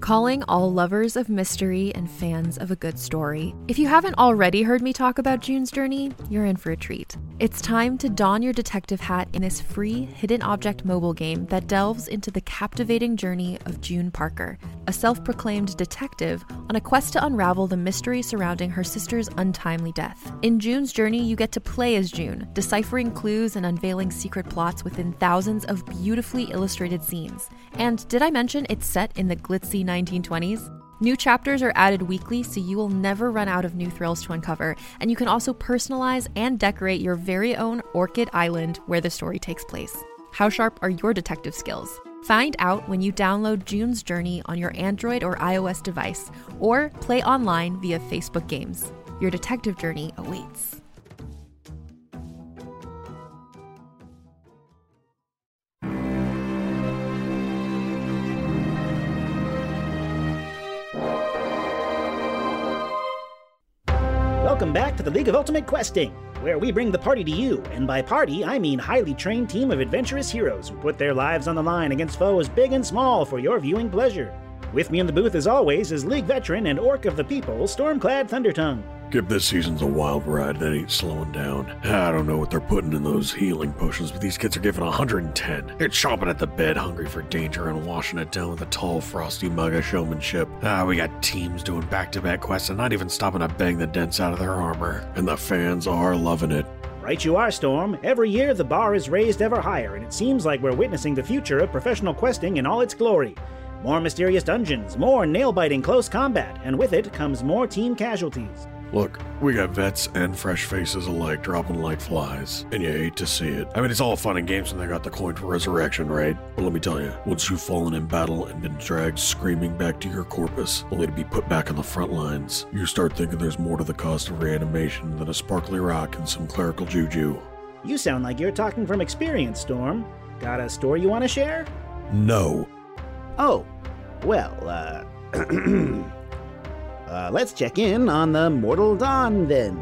Calling all lovers of mystery and fans of a good story. If you haven't already heard me talk about June's Journey, you're in for a treat. It's time to don your detective hat in this free hidden object mobile game that delves into the captivating journey of June Parker, a self-proclaimed detective on a quest to unravel the mystery surrounding her sister's untimely death. In June's Journey, you get to play as June, deciphering clues and unveiling secret plots within thousands of beautifully illustrated scenes. And did I mention it's set in the glitzy 1920s? New chapters are added weekly, so you will never run out of new thrills to uncover, and you can also personalize and decorate your very own Orchid Island where the story takes place. How sharp are your detective skills? Find out when you download June's Journey on your Android or iOS device, or play online via Facebook Games. Your detective journey awaits. Welcome back to the League of Ultimate Questing, where we bring the party to you, and by party, I mean highly trained team of adventurous heroes who put their lives on the line against foes big and small for your viewing pleasure. With me in the booth as always is League veteran and Orc of the People, Stormclad Thundertongue. Kip, this season's a wild ride that ain't slowing down. I don't know what they're putting in those healing potions, but these kids are giving 110. They're chomping at the bed, hungry for danger, and washing it down with a tall, frosty mug of showmanship. We got teams doing back-to-back quests and not even stopping to bang the dents out of their armor. And the fans are loving it. Right you are, Storm. Every year the bar is raised ever higher, and it seems like we're witnessing the future of professional questing in all its glory. More mysterious dungeons, more nail-biting close combat, and with it comes more team casualties. Look, we got vets and fresh faces alike dropping like flies, and you hate to see it. I mean, it's all fun and games when they got the coin for resurrection, right? But let me tell you, once you've fallen in battle and been dragged screaming back to your corpus, only to be put back on the front lines, you start thinking there's more to the cost of reanimation than a sparkly rock and some clerical juju. You sound like you're talking from experience, Storm. Got a story you want to share? No. Oh, well, let's check in on the Mortal Dawn, then.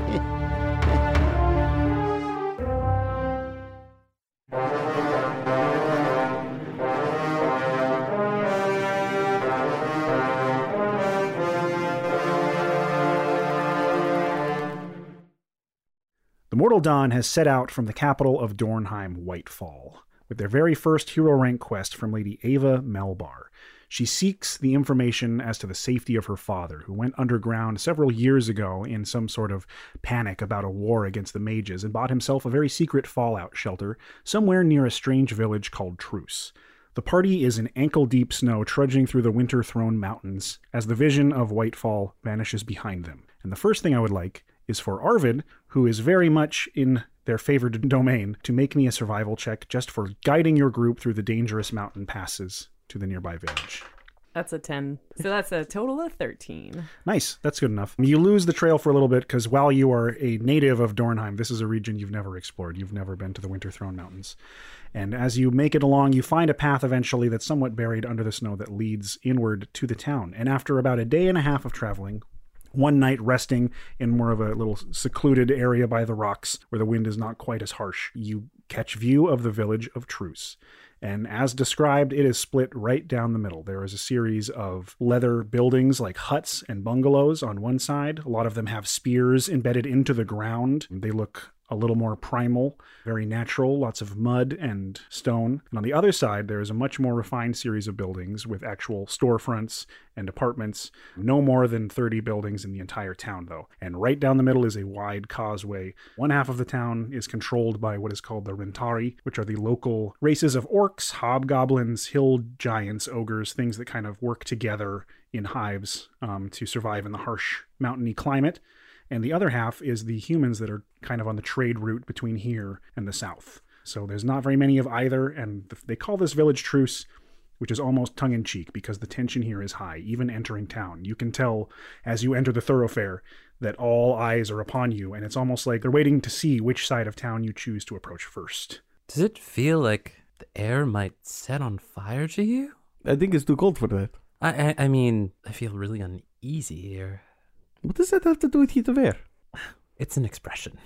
The Mortal Dawn has set out from the capital of Dornheim, Whitefall, with their very first hero rank quest from Lady Ava Melbar. She seeks the information as to the safety of her father, who went underground several years ago in some sort of panic about a war against the mages and bought himself a very secret fallout shelter somewhere near a strange village called Truce. The party is in ankle-deep snow trudging through the winter-thrown mountains as the vision of Whitefall vanishes behind them. And the first thing I would like is for Arvid, who is very much in their favored domain, to make me a survival check just for guiding your group through the dangerous mountain passes to the nearby village. That's a 10. So that's a total of 13. Nice. That's good enough. You lose the trail for a little bit because while you are a native of Dornheim, this is a region you've never explored. You've never been to the Winterthrone Mountains. And as you make it along, you find a path eventually that's somewhat buried under the snow that leads inward to the town. And after about a day and a half of traveling, one night resting in more of a little secluded area by the rocks where the wind is not quite as harsh, you catch view of the village of Truce. And as described, it is split right down the middle. There is a series of leather buildings like huts and bungalows on one side. A lot of them have spears embedded into the ground. They look a little more primal, very natural, lots of mud and stone. And on the other side, there is a much more refined series of buildings with actual storefronts and apartments. No more than 30 buildings in the entire town, though. And right down the middle is a wide causeway. One half of the town is controlled by what is called the Rentari, which are the local races of orcs, hobgoblins, hill giants, ogres, things that kind of work together in hives to survive in the harsh mountainy climate. And the other half is the humans that are kind of on the trade route between here and the south. So there's not very many of either, and they call this village Truce, which is almost tongue-in-cheek because the tension here is high, even entering town. You can tell as you enter the thoroughfare that all eyes are upon you, and it's almost like they're waiting to see which side of town you choose to approach first. Does it feel like the air might set on fire to you? I think it's too cold for that. I mean, I feel really uneasy here. What does that have to do with heat of air? It's an expression.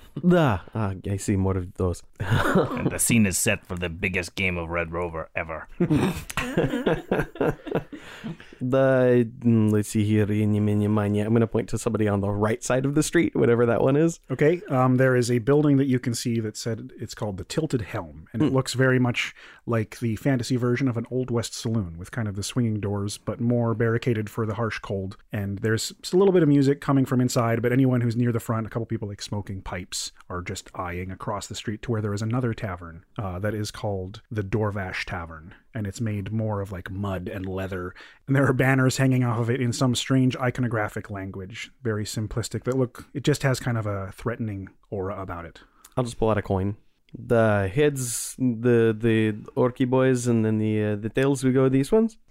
I see more of those. And the scene is set for the biggest game of Red Rover ever. Let's see here. I'm going to point to somebody on the right side of the street, whatever that one is. Okay, there is a building that you can see that said it's called the Tilted Helm, and it looks very much like the fantasy version of an Old West saloon with kind of the swinging doors, but more barricaded for the harsh cold. And there's a little bit of music coming from inside, but anyone who's near the front, a couple people like smoking pipes, are just eyeing across the street to where there is another tavern that is called the Dorvash Tavern, and it's made more of like mud and leather, and there are banners hanging off of it in some strange iconographic language, very simplistic, it just has kind of a threatening aura about it. I'll just pull out a coin. The heads, the orky boys, and then the tails, we go with these ones.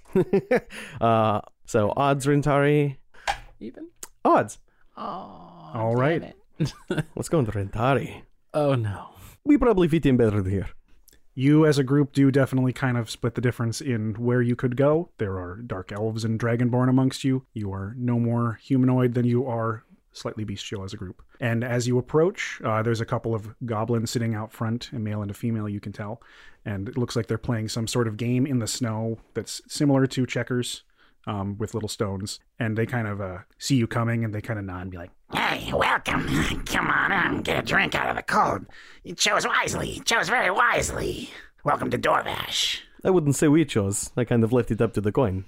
So odds, Rentari. Even? Odds. Oh, All right. Let's go into Rentari. Oh, no. We probably fit in better here. You as a group do definitely kind of split the difference in where you could go. There are dark elves and dragonborn amongst you. You are no more humanoid than you are slightly bestial as a group. And as you approach, there's a couple of goblins sitting out front, a male and a female, you can tell. And it looks like they're playing some sort of game in the snow that's similar to checkers, with little stones. And they kind of see you coming, and they kind of nod and be like, "Hey, welcome. Come on in, get a drink out of the cold. You chose wisely. You chose very wisely. Welcome to Dorvash." I wouldn't say we chose. I kind of left it up to the coin.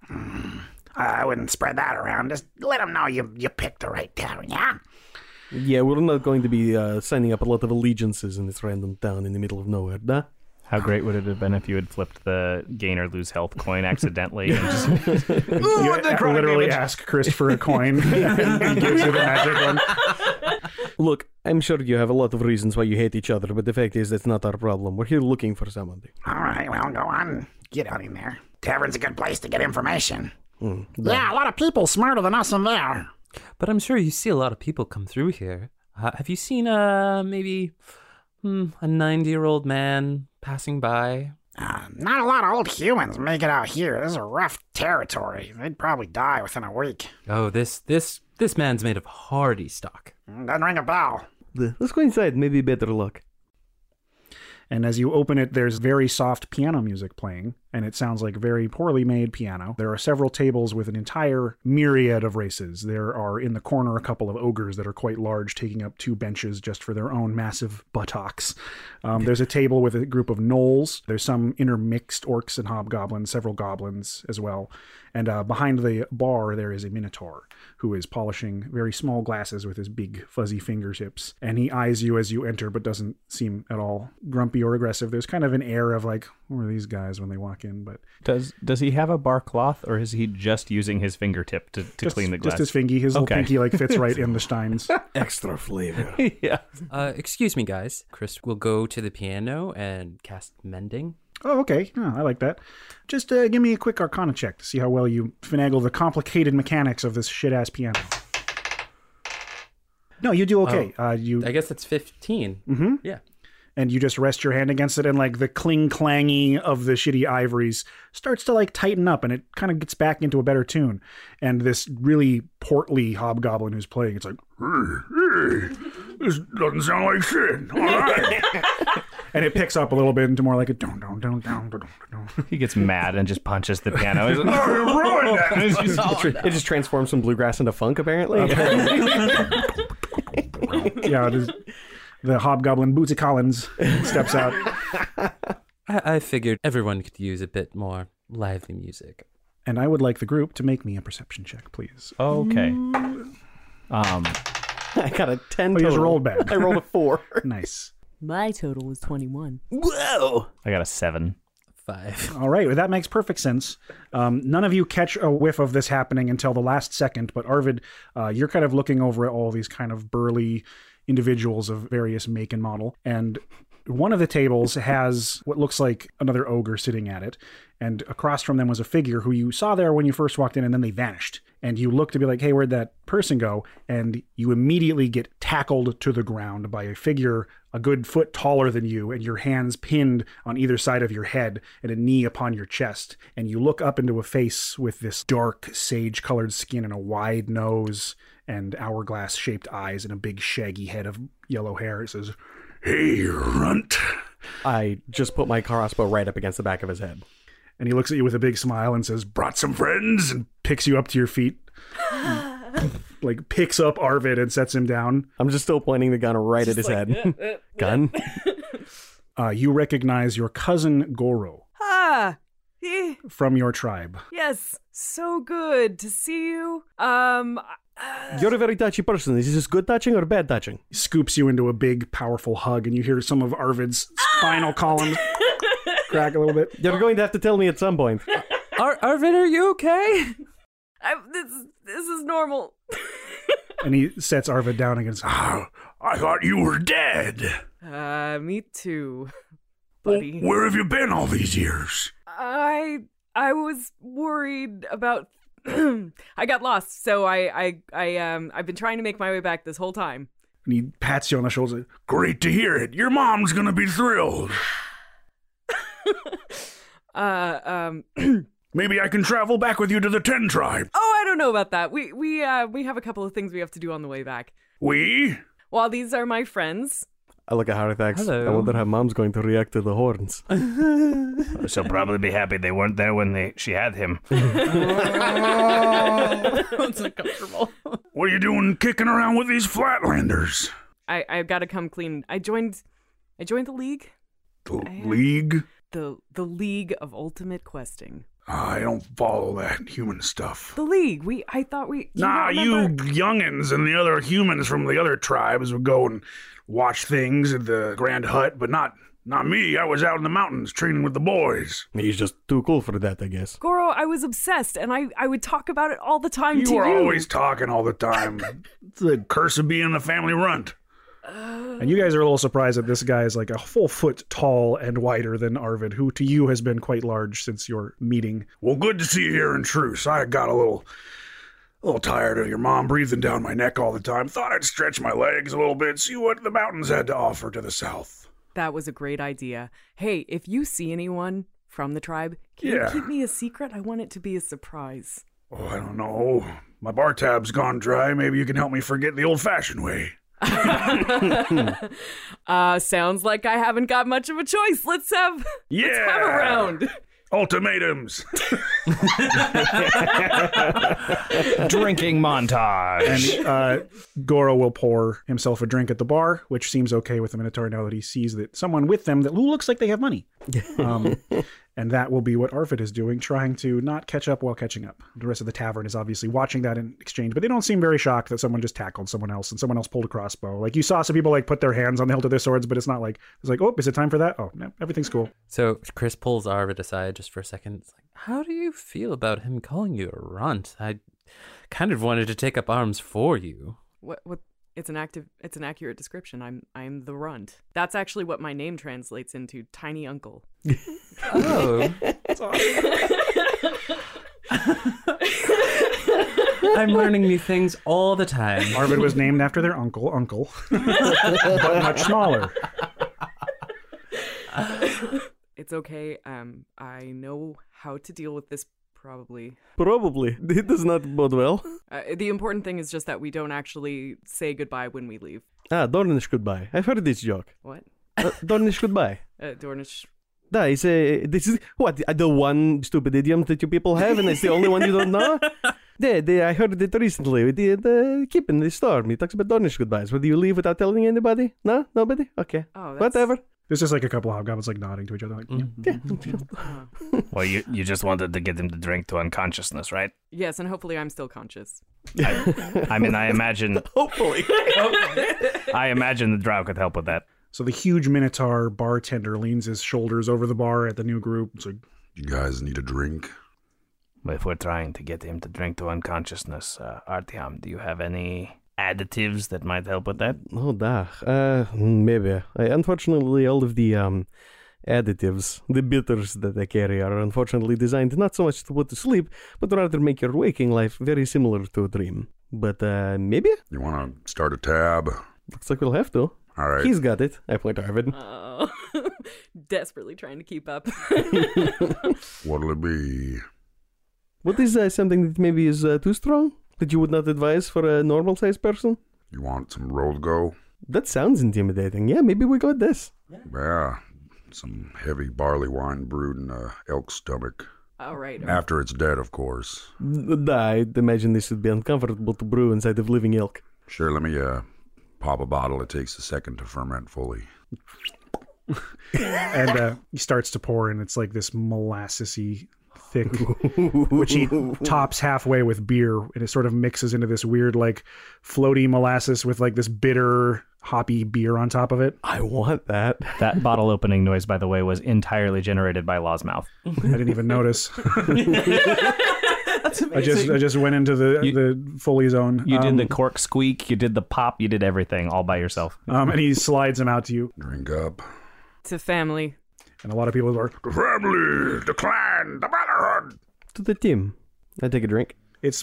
I wouldn't spread that around. Just let them know you picked the right tavern, yeah? Yeah, we're not going to be signing up a lot of allegiances in this random town in the middle of nowhere, nah? How great would it have been if you had flipped the gain or lose health coin accidentally and just you literally ask Chris for a coin, and he gives you the magic one. Look, I'm sure you have a lot of reasons why you hate each other, but the fact is that's not our problem. We're here looking for somebody. All right, well, go on. Get on in there. Tavern's a good place to get information. Yeah, a lot of people smarter than us in there. But I'm sure you see a lot of people come through here. Have you seen maybe a 90-year-old man passing by? Not a lot of old humans make it out here. This is a rough territory. They'd probably die within a week. Oh, this man's made of hardy stock. Doesn't ring a bell. Let's go inside. Maybe better luck. And as you open it, there's very soft piano music playing, and it sounds like very poorly made piano. There are several tables with an entire myriad of races. There are in the corner a couple of ogres that are quite large, taking up 2 benches just for their own massive buttocks. There's a table with a group of gnolls. There's some intermixed orcs and hobgoblins, several goblins as well. And behind the bar, there is a minotaur who is polishing very small glasses with his big fuzzy fingertips. And he eyes you as you enter, but doesn't seem at all grumpy or aggressive. There's kind of an air of like, who are these guys when they walk in? But does he have a bar cloth, or is he just using his fingertip to clean the glass? Just his fingy. His little pinky like fits right in the steins. Extra flavor. Yeah. Excuse me, guys. Chris will go to the piano and cast Mending. Oh, okay. Oh, I like that. Just give me a quick Arcana check to see how well you finagle the complicated mechanics of this shit-ass piano. No, you do okay. I guess that's 15. Mm-hmm. Yeah. And you just rest your hand against it, and like the cling-clangy of the shitty ivories starts to like tighten up, and it kind of gets back into a better tune. And this really portly hobgoblin who's playing, it's like, hey, this doesn't sound like shit. All right. And it picks up a little bit into more like a don don don don don don. He gets mad and just punches the piano. He's like, Oh, you ruined that. It just transforms from bluegrass into funk, apparently. Yeah, it is. The hobgoblin Bootsy Collins steps out. I figured everyone could use a bit more lively music. And I would like the group to make me a perception check, please. okay. I got a 10 Oh, you total. just rolled bad. I rolled a 4. Nice. My total was 21. Whoa! I got a 7. 5. All right, well, that makes perfect sense. None of you catch a whiff of this happening until the last second, but Arvid, you're kind of looking over at all these kind of burly individuals of various make and model, and one of the tables has what looks like another ogre sitting at it, and across from them was a figure who you saw there when you first walked in, and then they vanished. And you look to be like, hey, where'd that person go? And you immediately get tackled to the ground by a figure a good foot taller than you, and your hands pinned on either side of your head and a knee upon your chest. And you look up into a face with this dark, sage-colored skin and a wide nose and hourglass-shaped eyes and a big, shaggy head of yellow hair. It says, hey, runt. I just put my crossbow right up against the back of his head. And he looks at you with a big smile and says, "Brought some friends?" and picks you up to your feet. Like picks up Arvid and sets him down. I'm just still pointing the gun right at his head. Gun? You recognize your cousin Goro from your tribe. Yes, so good to see you. You're a very touchy person. Is this good touching or bad touching? He scoops you into a big, powerful hug, and you hear some of Arvid's spinal column crack a little bit. You're going to have to tell me at some point. Arvid, are you okay? This is normal. And he sets Arvid down again and says, I thought you were dead. Me too, buddy. Where have you been all these years? I was worried about. I got lost, so I've been trying to make my way back this whole time. and he pats you on the shoulder. Great to hear it. Your mom's gonna be thrilled. Maybe I can travel back with you to the 10 tribe. Oh, I don't know about that. We have a couple of things we have to do on the way back. We? Well, these are my friends. I look at Harithax. Hello. I wonder how Mom's going to react to the horns. She'll probably be happy they weren't there when she had him. It's uncomfortable. What are you doing kicking around with these Flatlanders? I've got to come clean. I joined the league. The League? The League of Ultimate Questing. I don't follow that human stuff. The League. I thought we. Nah, you youngins and the other humans from the other tribes would go and watch things at the Grand Hut, but not me. I was out in the mountains training with the boys. He's just too cool for that, I guess. Goro, I was obsessed, and I would talk about it all the time to You you. were always talking all the time. It's the curse of being the family runt. And you guys are a little surprised that this guy is like a full foot tall and wider than Arvid, who to you has been quite large since your meeting. Well, good to see you here in truce. I got a little tired of your mom breathing down my neck all the time. Thought I'd stretch my legs a little bit, see what the mountains had to offer to the south. That was a great idea. Hey, if you see anyone from the tribe, can you keep me a secret? I want it to be a surprise. Oh, I don't know. My bar tab's gone dry. Maybe you can help me forget the old-fashioned way. Sounds like I haven't got much of a choice. Let's have a round. Ultimatums. Drinking montage. And Goro will pour himself a drink at the bar, which seems okay with the Minotaur now that he sees that someone with them who looks like they have money. And that will be what Arvid is doing, trying to not catch up while catching up. The rest of the tavern is obviously watching that in exchange, but they don't seem very shocked that someone just tackled someone else and someone else pulled a crossbow. Like you saw some people like put their hands on the hilt of their swords, but it's not like, it's like, oh, is it time for that? Oh, no, everything's cool. So Chris pulls Arvid aside just for a second. It's like, how do you feel about him calling you a runt? I kind of wanted to take up arms for you. What? It's an accurate description. I'm the runt. That's actually what my name translates into, tiny uncle. Oh. I'm learning new things all the time. Arvid was named after their uncle, but much smaller. It's okay. I know how to deal with this. Probably. It does not bode well. The important thing is just that we don't actually say goodbye when we leave. Dornish goodbye. I've heard this joke. What? Dornish goodbye. Dornish. This is what the one stupid idiom that you people have, and it's the only one you don't know. I heard it recently with the keep in the storm. He talks about Dornish goodbyes. Where do you leave without telling anybody? No, nobody. Okay. Oh, whatever. There's just like a couple of hobgoblins like nodding to each other. Like, yeah. Well, you just wanted to get him to drink to unconsciousness, right? Yes, and hopefully I'm still conscious. I mean, I imagine... Hopefully. I imagine the drow could help with that. So the huge Minotaur bartender leans his shoulders over the bar at the new group. It's like, You guys need a drink? But if we're trying to get him to drink to unconsciousness, Artyom, do you have any additives that might help with that? Oh, maybe. Unfortunately, all of the additives, the bitters that I carry are unfortunately designed not so much to put to sleep, but rather make your waking life very similar to a dream. But maybe? You want to start a tab? Looks like we'll have to. All right. He's got it. I point to Arvid. Oh, desperately trying to keep up. What'll it be? What is something that maybe is too strong? That you would not advise for a normal-sized person? You want some Roldgo? That sounds intimidating. Yeah, maybe we got this. Yeah. Some heavy barley wine brewed in a elk's stomach. All right. After it's dead, of course. I'd imagine this would be uncomfortable to brew inside of living elk. Sure, let me pop a bottle. It takes a second to ferment fully. And he starts to pour, and it's like this molassesy thick, which he tops halfway with beer, and it sort of mixes into this weird, like, floaty molasses with like this bitter, hoppy beer on top of it. I want that. That bottle opening noise, by the way, was entirely generated by Law's mouth. I didn't even notice. That's amazing. I just went into the Foley zone. You did the cork squeak, you did the pop, you did everything all by yourself. And he slides them out to you. Drink up. To family. And a lot of people are, The family, the clan, the brotherhood. To the team. I take a drink. it's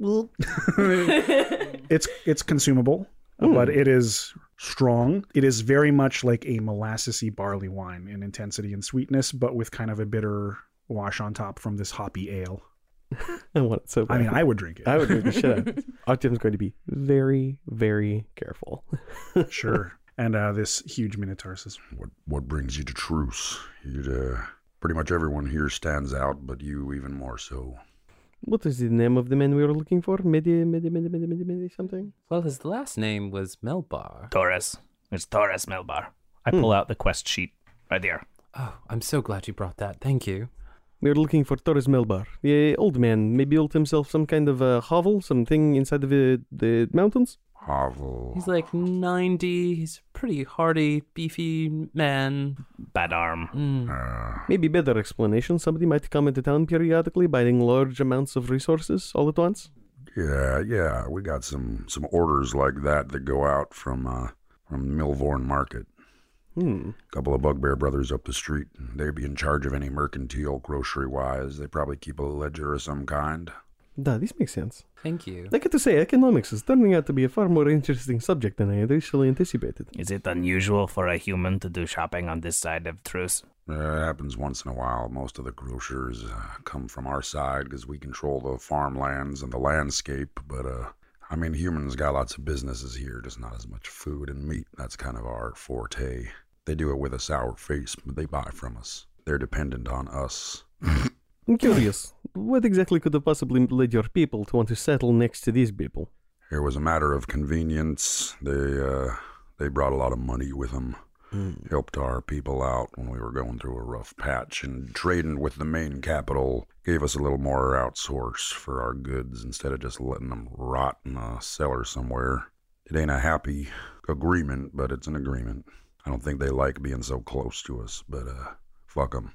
consumable, but it is strong. It is very much like a molassesy barley wine in intensity and sweetness, but with kind of a bitter wash on top from this hoppy ale. I want it so bad. I mean, I would drink it. I would drink the shit out of it. Artyom's going to be very, very careful. Sure. And this huge minotaur says, What brings you to truce? Pretty much everyone here stands out, but you even more so. What is the name of the man we were looking for? Medi something? Well, his last name was Melbar. Torres. It's Torres Melbar. I pull out the quest sheet right here. Oh, I'm so glad you brought that. Thank you. We're looking for Torres Melbar. The old man maybe built himself some kind of a hovel, something inside of the mountains. Hovel. He's like 90. He's a pretty hardy, beefy man. Bad arm. Maybe better explanation. Somebody might come into town periodically, buying large amounts of resources all at once. Yeah. We got some orders like that go out from Milvorn Market. A couple of Bugbear brothers up the street. They'd be in charge of any mercantile, grocery-wise. They probably keep a ledger of some kind. This makes sense. Thank you. I got to say, economics is turning out to be a far more interesting subject than I had initially anticipated. Is it unusual for a human to do shopping on this side of truce? It happens once in a while. Most of the grocers come from our side because we control the farmlands and the landscape. But, humans got lots of businesses here, just not as much food and meat. That's kind of our forte. They do it with a sour face, but they buy from us. They're dependent on us. I'm curious, what exactly could have possibly led your people to want to settle next to these people? It was a matter of convenience. They brought a lot of money with them. Helped our people out when we were going through a rough patch, and trading with the main capital gave us a little more outsource for our goods instead of just letting them rot in a cellar somewhere. It ain't a happy agreement, but it's an agreement. I don't think they like being so close to us, but fuck them.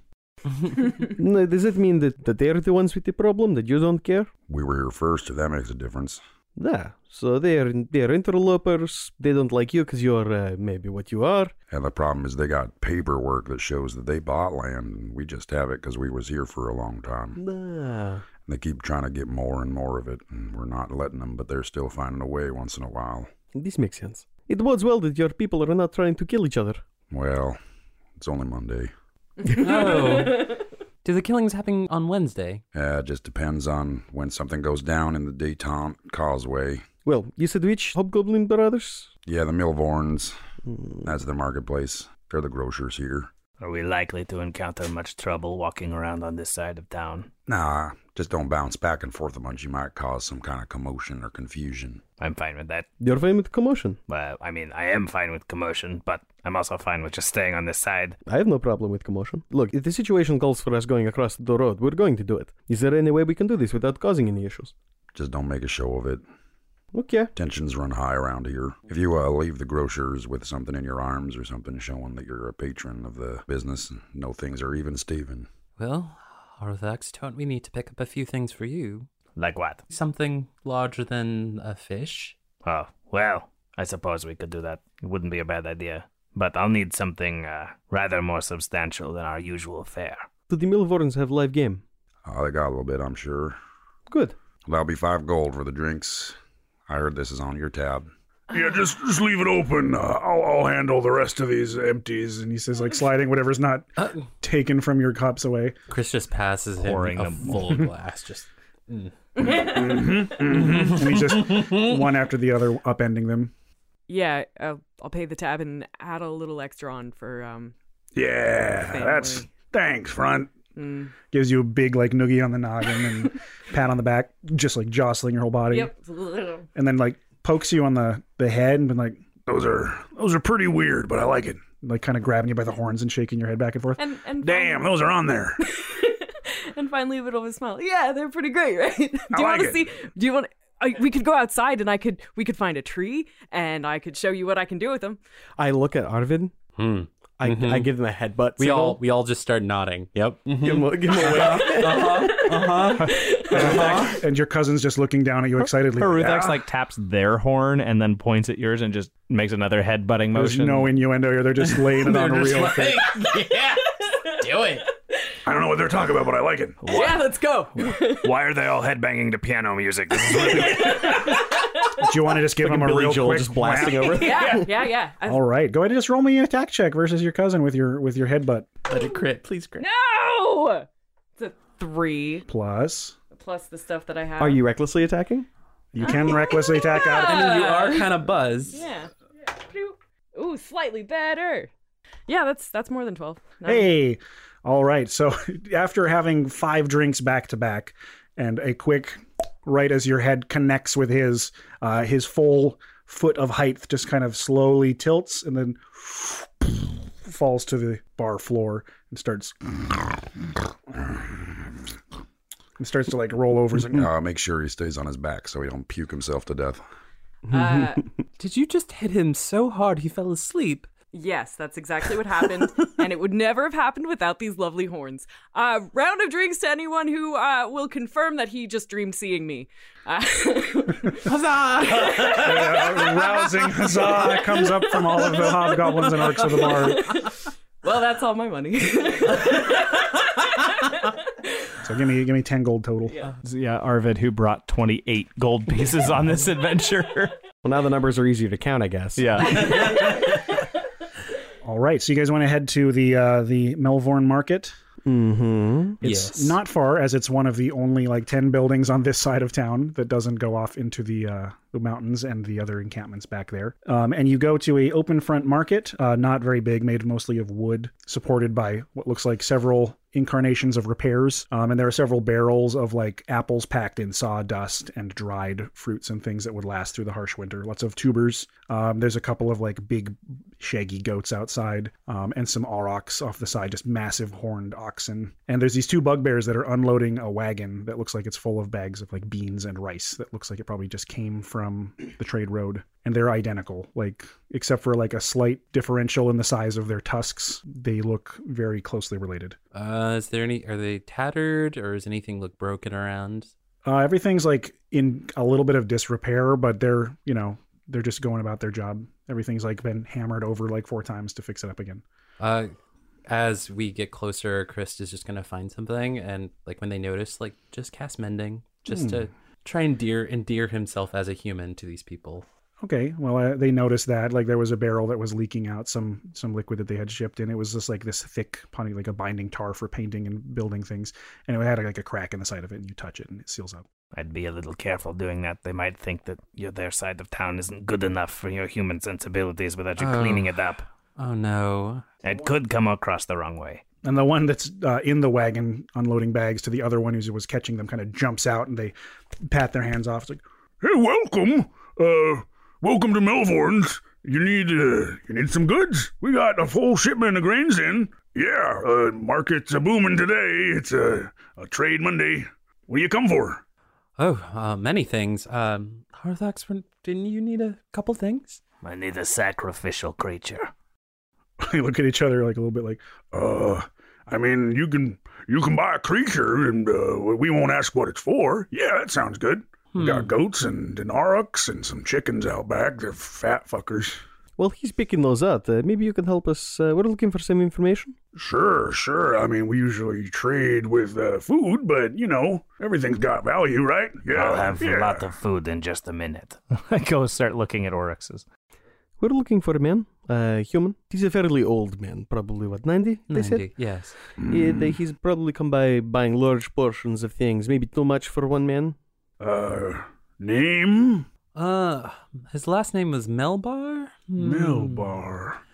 No, does it mean that they're the ones with the problem, that you don't care? We were here first, if that makes a difference. Yeah, so they're interlopers. They don't like you because you're maybe what you are. And the problem is they got paperwork that shows that they bought land, and we just have it because we was here for a long time. And they keep trying to get more and more of it, and we're not letting them, but they're still finding a way once in a while. This makes sense. It bodes well that your people are not trying to kill each other. Well, it's only Monday. Oh. Do the killings happen on Wednesday? It just depends on when something goes down in the Detente Causeway. Well, you said which Hobgoblin brothers? Yeah, the Milvorns. That's the marketplace. They're the grocers here. Are we likely to encounter much trouble walking around on this side of town? Nah, just don't bounce back and forth a bunch. You might cause some kind of commotion or confusion. I'm fine with that. You're fine with commotion? Well, I am fine with commotion, but I'm also fine with just staying on this side. I have no problem with commotion. Look, if the situation calls for us going across the road, we're going to do it. Is there any way we can do this without causing any issues? Just don't make a show of it. Okay. Tensions run high around here. If you leave the grocers with something in your arms or something showing that you're a patron of the business, no things are even Steven. Well, Arthax, don't we need to pick up a few things for you? Like what? Something larger than a fish? Oh, well, I suppose we could do that. It wouldn't be a bad idea. But I'll need something rather more substantial than our usual fare. Do the Milvorns have live game? Oh, they got a little bit, I'm sure. Good. That'll be 5 gold for the drinks. I heard this is on your tab. Yeah, just leave it open. I'll handle the rest of these empties. And he says, like, sliding whatever's not taken from your cups away. Chris just passes Pouring him a them. full glass. Just. And he's just one after the other upending them. Yeah, I'll pay the tab and add a little extra on for Yeah, thanks, front. Gives you a big like noogie on the noggin and pat on the back, just like jostling your whole body. Yep. And then like pokes you on the head and been like, those are pretty weird, but I like it. Like kind of grabbing you by the horns and shaking your head back and forth. And damn, those are on there. And finally a bit of a smile. Yeah, they're pretty great, right? Do you want to see? Do you want? We could go outside and we could find a tree and I could show you what I can do with them. I look at Arvid. I give them a headbutt. We all just start nodding. Yep. Give him a wave. And your cousin's just looking down at you excitedly. Ruthax like taps their horn and then points at yours and just makes another head-butting There's motion. no innuendo here. They're just laying it on a real thing. Yeah, do it. I don't know what they're talking about, but I like it. Yeah, let's go. Why are they all headbanging to piano music? This is really Do you want to just give them a Billy real Joel quick just blasting whap? over? Yeah. All right, go ahead and just roll me an attack check versus your cousin with your headbutt. Let it crit, please crit. No! It's a 3 Plus, the stuff that I have. Are you recklessly attacking? you can recklessly attack out. I mean, you are kind of buzzed. Yeah. Ooh, slightly better. Yeah, that's more than 12. Nine. Hey, all right. So after having 5 drinks back to back, and a quick right as your head connects with his full foot of height just kind of slowly tilts and then falls to the bar floor and starts to like roll over. Make sure he stays on his back so he don't puke himself to death. Did you just hit him so hard he fell asleep? Yes, that's exactly what happened, and it would never have happened without these lovely horns. Round of drinks to anyone who will confirm that he just dreamed seeing me. Huzzah! Rousing huzzah comes up from all of the hobgoblins and orcs of the bar. Well, that's all my money. So give me 10 gold total. Yeah, Arvid, who brought 28 gold pieces on this adventure. Well, now the numbers are easier to count, I guess. Yeah. All right, so you guys want to head to the Melvorn Market? Mm-hmm. It's not far, as it's one of the only like 10 buildings on this side of town that doesn't go off into the mountains and the other encampments back there. And you go to a open front market, not very big, made mostly of wood, supported by what looks like several incarnations of repairs. And there are several barrels of like apples packed in sawdust and dried fruits and things that would last through the harsh winter. Lots of tubers. There's a couple of like big shaggy goats outside, and some aurochs off the side, just massive horned oxen. And there's these 2 bugbears that are unloading a wagon that looks like it's full of bags of like beans and rice that looks like it probably just came from the trade road. And they're identical, like except for like a slight differential in the size of their tusks. They look very closely related. Are they tattered or does anything look broken around? Everything's like in a little bit of disrepair, but they're just going about their job. Everything's like been hammered over like 4 times to fix it up again. As we get closer, Chris is just going to find something. And like when they notice, like just cast mending just to try and endear himself as a human to these people. Okay, well, they noticed that like there was a barrel that was leaking out some liquid that they had shipped in. It was just like this thick, punny, like a binding tar for painting and building things. And it had like a crack in the side of it, and you touch it and it seals up. I'd be a little careful doing that. They might think that their side of town isn't good enough for your human sensibilities without you cleaning it up. Oh, no. It could come across the wrong way. And the one that's in the wagon unloading bags to the other one who was catching them kind of jumps out and they pat their hands off. It's like, Hey, welcome. Welcome to Melvorn's. You need some goods? We got a full shipment of grains in. Yeah, market's a-booming today. It's a trade Monday. What do you come for? Oh, many things. Harthax, didn't you need a couple things? I need a sacrificial creature. they look at each other like a little bit like, I mean, you can buy a creature and we won't ask what it's for. Yeah, that sounds good. We got goats and an aurochs and some chickens out back. They're fat fuckers. Well, he's picking those out. Maybe you can help us. We're looking for some information. Sure. I mean, we usually trade with food, but, everything's got value, right? Yeah. I'll have a lot of food in just a minute. I go start looking at Oryx's. We're looking for a man, human. He's a fairly old man, probably, 90, they said? Yes. He's probably come by buying large portions of things, maybe too much for one man. Name? His last name was Melbar? Melbar.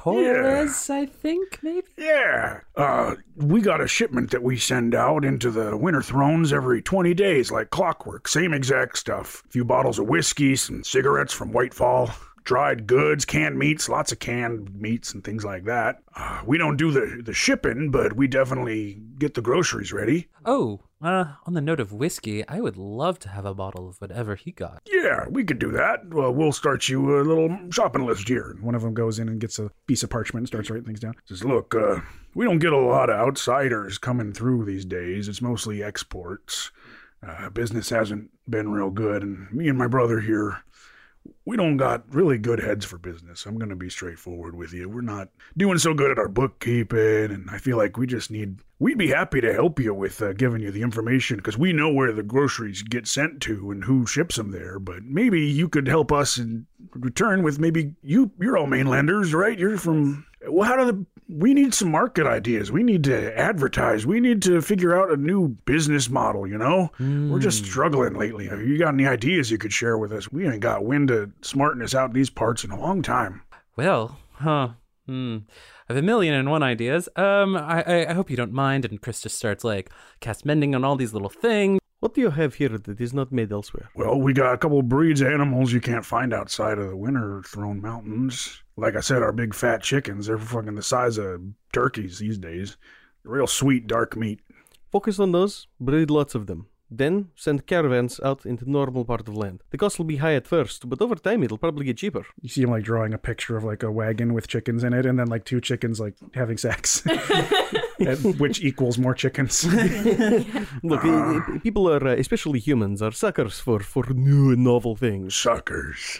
Torres, I think, maybe? Yeah. We got a shipment that we send out into the Winter Thrones every 20 days like clockwork. Same exact stuff. A few bottles of whiskey, some cigarettes from Whitefall, dried goods, canned meats, lots of canned meats and things like that. We don't do the shipping, but we definitely get the groceries ready. Oh, on the note of whiskey, I would love to have a bottle of whatever he got. Yeah, we could do that. Well, we'll start you a little shopping list here. One of them goes in and gets a piece of parchment and starts writing things down. Says, look, we don't get a lot of outsiders coming through these days. It's mostly exports. Business hasn't been real good, and me and my brother here, we don't got really good heads for business. I'm going to be straightforward with you. We're not doing so good at our bookkeeping, and I feel like we'd be happy to help you with giving you the information, because we know where the groceries get sent to and who ships them there, but maybe you could help us in return with maybe you're all mainlanders, right? You're from... Well, we need some market ideas. We need to advertise. We need to figure out a new business model, you know? We're just struggling lately. Have you got any ideas you could share with us? We ain't got wind of smartness out in these parts in a long time. Well, I have 1,000,001 ideas. I hope you don't mind. And Chris just starts, cast mending on all these little things. What do you have here that is not made elsewhere? Well, we got a couple of breeds of animals you can't find outside of the Winter Throne Mountains. Like I said, our big fat chickens, they're fucking the size of turkeys these days. Real sweet, dark meat. Focus on those, breed lots of them. Then send caravans out into the normal part of land. The cost will be high at first, but over time it'll probably get cheaper. You see him drawing a picture of a wagon with chickens in it, and then 2 chickens having sex, which equals more chickens. Look, people are, especially humans, are suckers for new and novel things. Suckers.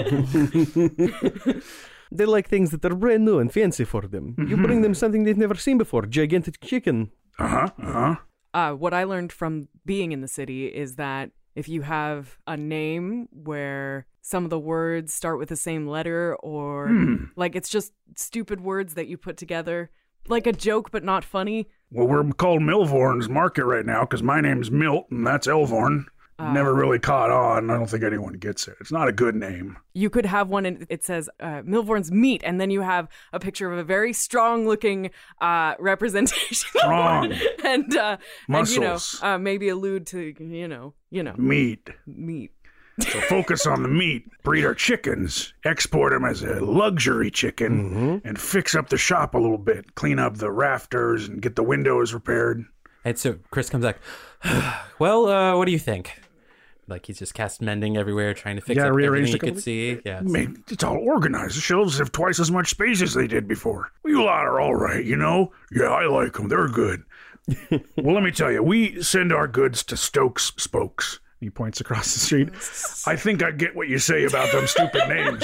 They like things that are brand new and fancy for them. You bring them something they've never seen before, gigantic chicken. What I learned from being in the city is that if you have a name where some of the words start with the same letter, or it's just stupid words that you put together, like a joke but not funny. Well, we're called Milvorn's Market right now because my name's Milt and that's Elvorn. Never really caught on. I don't think anyone gets it. It's not a good name. You could have one and it says Milvorn's Meat, and then you have a picture of a very strong-looking representation. Strong. and muscles. And, maybe allude to, Meat. Meat. So focus on the meat. Breed our chickens. Export them as a luxury chicken. And fix up the shop a little bit. Clean up the rafters and get the windows repaired. And so Chris comes back, well, what do you think? He's just cast mending everywhere, trying to fix up everything he could see. Yeah, it's all organized. The shelves have twice as much space as they did before. You lot are all right, you know? Yeah, I like them. They're good. Well, let me tell you, we send our goods to Stokes Spokes. He points across the street. I think I get what you say about them stupid names.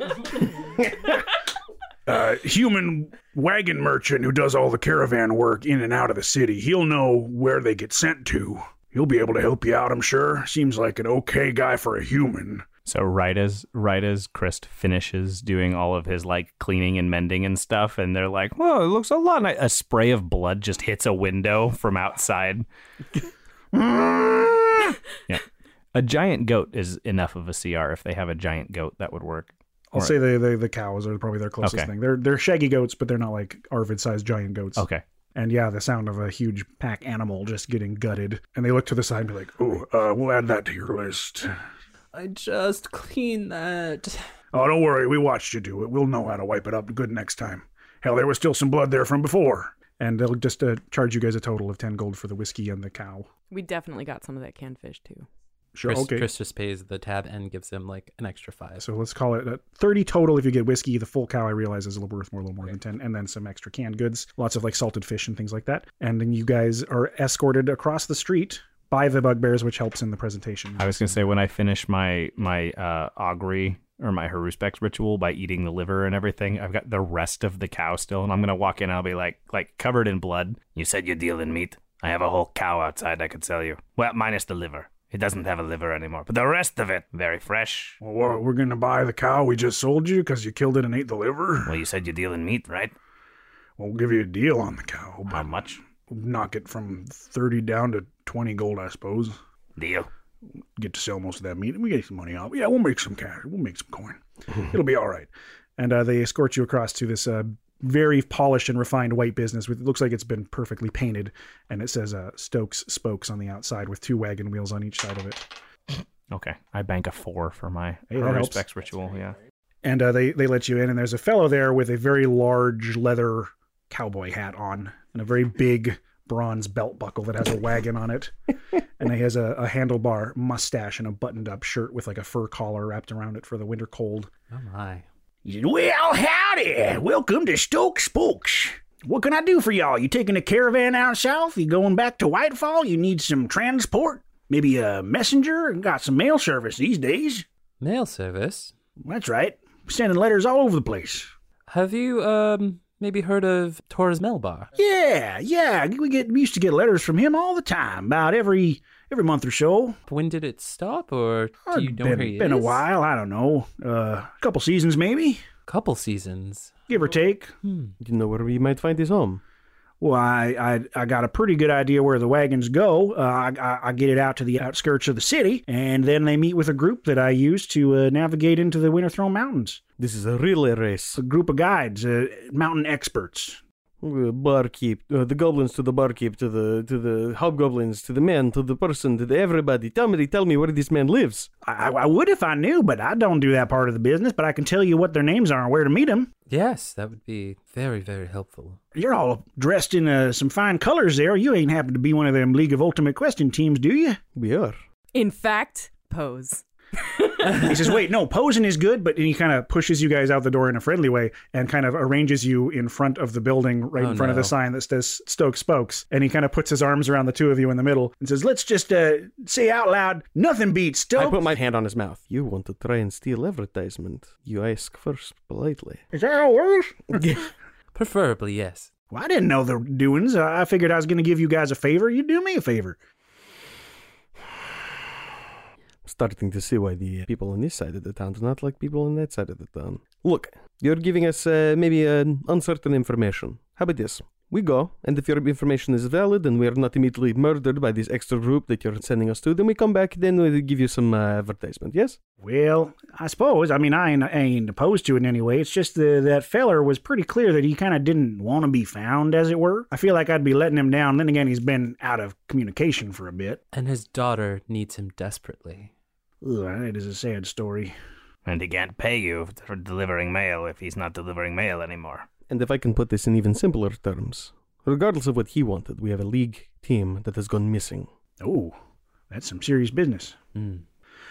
Human wagon merchant who does all the caravan work in and out of the city. He'll know where they get sent to. He'll be able to help you out, I'm sure. Seems like an okay guy for a human. So right as Chris finishes doing all of his cleaning and mending and stuff, and they're like, "Whoa, it looks a lot nice." A spray of blood just hits a window from outside. Yeah, a giant goat is enough of a CR. If they have a giant goat, that would work. I'll say the cows are probably their closest thing. They're shaggy goats, but they're not Arvid-sized giant goats. Okay. And yeah, the sound of a huge pack animal just getting gutted. And they look to the side and be like, we'll add that to your list. I just cleaned that. Oh, don't worry. We watched you do it. We'll know how to wipe it up good next time. Hell, there was still some blood there from before. And they'll just charge you guys a total of 10 gold for the whiskey and the cow. We definitely got some of that canned fish, too. Sure, okay. Chris just pays the tab and gives him an extra 5. So let's call it 30 total if you get whiskey. The full cow, I realize, is a little more than 10. And then some extra canned goods. Lots of salted fish and things like that. And then you guys are escorted across the street by the bugbears, which helps in the presentation. I was going to say, when I finish my augury or my Haruspex ritual by eating the liver and everything, I've got the rest of the cow still. And I'm going to walk in and I'll be like covered in blood. You said you deal in meat. I have a whole cow outside I could sell you. Well, minus the liver. It doesn't have a liver anymore, but the rest of it, very fresh. Well, we're going to buy the cow we just sold you because you killed it and ate the liver? Well, you said you deal in meat, right? Well, we'll give you a deal on the cow. How much? We'll knock it from 30 down to 20 gold, I suppose. Deal. Get to sell most of that meat and we get some money out. Yeah, we'll make some cash. We'll make some coin. It'll be all right. And they escort you across to this very polished and refined white business. It looks like it's been perfectly painted. And it says Stokes Spokes on the outside with 2 wagon wheels on each side of it. Okay, I bank a 4 for my Hey, that respects helps. ritual. Yeah. And they let you in, and there's a fellow there with a very large leather cowboy hat on and a very big bronze belt buckle that has a wagon on it. And he has a handlebar mustache and a buttoned-up shirt with like a fur collar wrapped around it for the winter cold. Oh my. He said, well, howdy. Welcome to Stokes Spokes. What can I do for y'all? You taking a caravan out south? You going back to Whitefall? You need some transport? Maybe a messenger? Got some mail service these days. Mail service? That's right. Sending letters all over the place. Have you, maybe heard of Torres Melbar? Yeah. We used to get letters from him all the time, about every month or so. When did it stop, or do you know where he is? Been a while, I don't know. A couple seasons maybe, Couple seasons. give or take. Do you know where we might find his home? Well, I got a pretty good idea where the wagons go. I get it out to the outskirts of the city, and then they meet with a group that I use to navigate into the Winterthrone Mountains. This is a relay race. A group of guides, mountain experts. Barkeep, the goblins to the barkeep, to the hobgoblins, to the man, to the person, to the everybody. Tell me where this man lives. I would if I knew, but I don't do that part of the business. But I can tell you what their names are and where to meet them. Yes, that would be very, very helpful. You're all dressed in some fine colors there. You ain't happen to be one of them League of Ultimate Question teams, do you? We are. In fact, pose. He says, wait, no, posing is good, but he kind of pushes you guys out the door in a friendly way and kind of arranges you in front of the building right in front of the sign that says Stokes Spokes. And he kind of puts his arms around the 2 of you in the middle and says, let's just say out loud, nothing beats Stokes. I put my hand on his mouth. You want to try and steal advertisement. You ask first politely. Is that how it works? Preferably, yes. Well, I didn't know the doings. I figured I was going to give you guys a favor. You do me a favor. Starting to see why the people on this side of the town do not like people on that side of the town. Look, you're giving us maybe uncertain information. How about this? We go, and if your information is valid and we are not immediately murdered by this extra group that you're sending us to, then we come back, then we give you some advertisement, yes? Well, I suppose. I mean, I ain't opposed to it in any way. It's just that feller was pretty clear that he kind of didn't want to be found, as it were. I feel like I'd be letting him down. Then again, he's been out of communication for a bit. And his daughter needs him desperately. Ugh, that is a sad story. And he can't pay you for delivering mail if he's not delivering mail anymore. And if I can put this in even simpler terms, regardless of what he wanted, we have a league team that has gone missing. Oh, that's some serious business. Mm.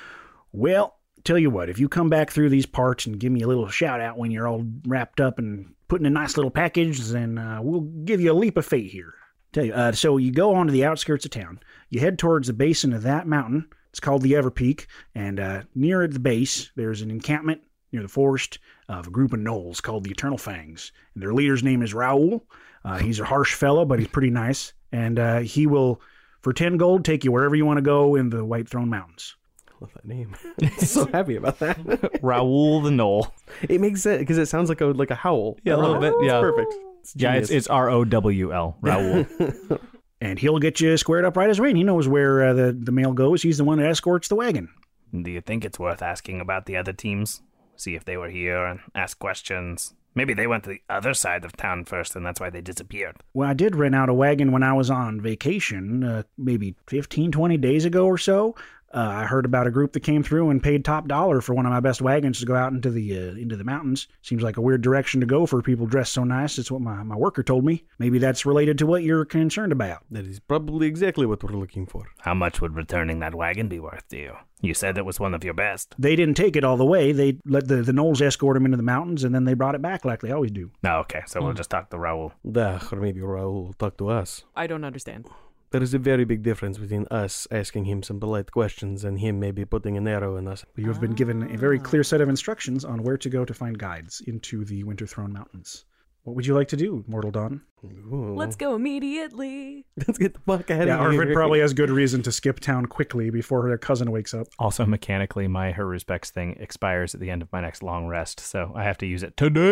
Well, tell you what, if you come back through these parts and give me a little shout out when you're all wrapped up and put in a nice little package, then we'll give you a leap of fate here. Tell you, so you go on to the outskirts of town. You head towards the basin of that mountain. It's called the Everpeak, and near the base, there's an encampment near the forest of a group of gnolls called the Eternal Fangs. And their leader's name is Raoul. He's a harsh fellow, but he's pretty nice. And he will, for 10 gold, take you wherever you want to go in the White Throne Mountains. I love that name. I'm so happy about that. Raoul the Knoll. It makes sense, because it sounds like a howl. Yeah, a little bit, yeah. It's perfect. It's genius. It's ROWL, Raoul. And he'll get you squared up right as rain. He knows where the mail goes. He's the one that escorts the wagon. Do you think it's worth asking about the other teams? See if they were here and ask questions. Maybe they went to the other side of town first and that's why they disappeared. Well, I did rent out a wagon when I was on vacation, maybe 15, 20 days ago or so. I heard about a group that came through and paid top dollar for one of my best wagons to go out into the mountains. Seems like a weird direction to go for people dressed so nice. That's what my worker told me. Maybe that's related to what you're concerned about. That is probably exactly what we're looking for. How much would returning that wagon be worth to you? You said it was one of your best. They didn't take it all the way. They let the gnolls escort them into the mountains, and then they brought it back like they always do. Oh, okay. So we'll just talk to Raoul. Or maybe Raoul will talk to us. I don't understand. There is a very big difference between us asking him some polite questions and him maybe putting an arrow in us. You have been given a very clear set of instructions on where to go to find guides into the Winterthrone Mountains. What would you like to do, Mortal Dawn? Ooh. Let's go immediately. Let's get the fuck out Yeah, of here. Arvid probably has good reason to skip town quickly before her cousin wakes up. Also, mechanically, my Her Respects thing expires at the end of my next long rest, so I have to use it today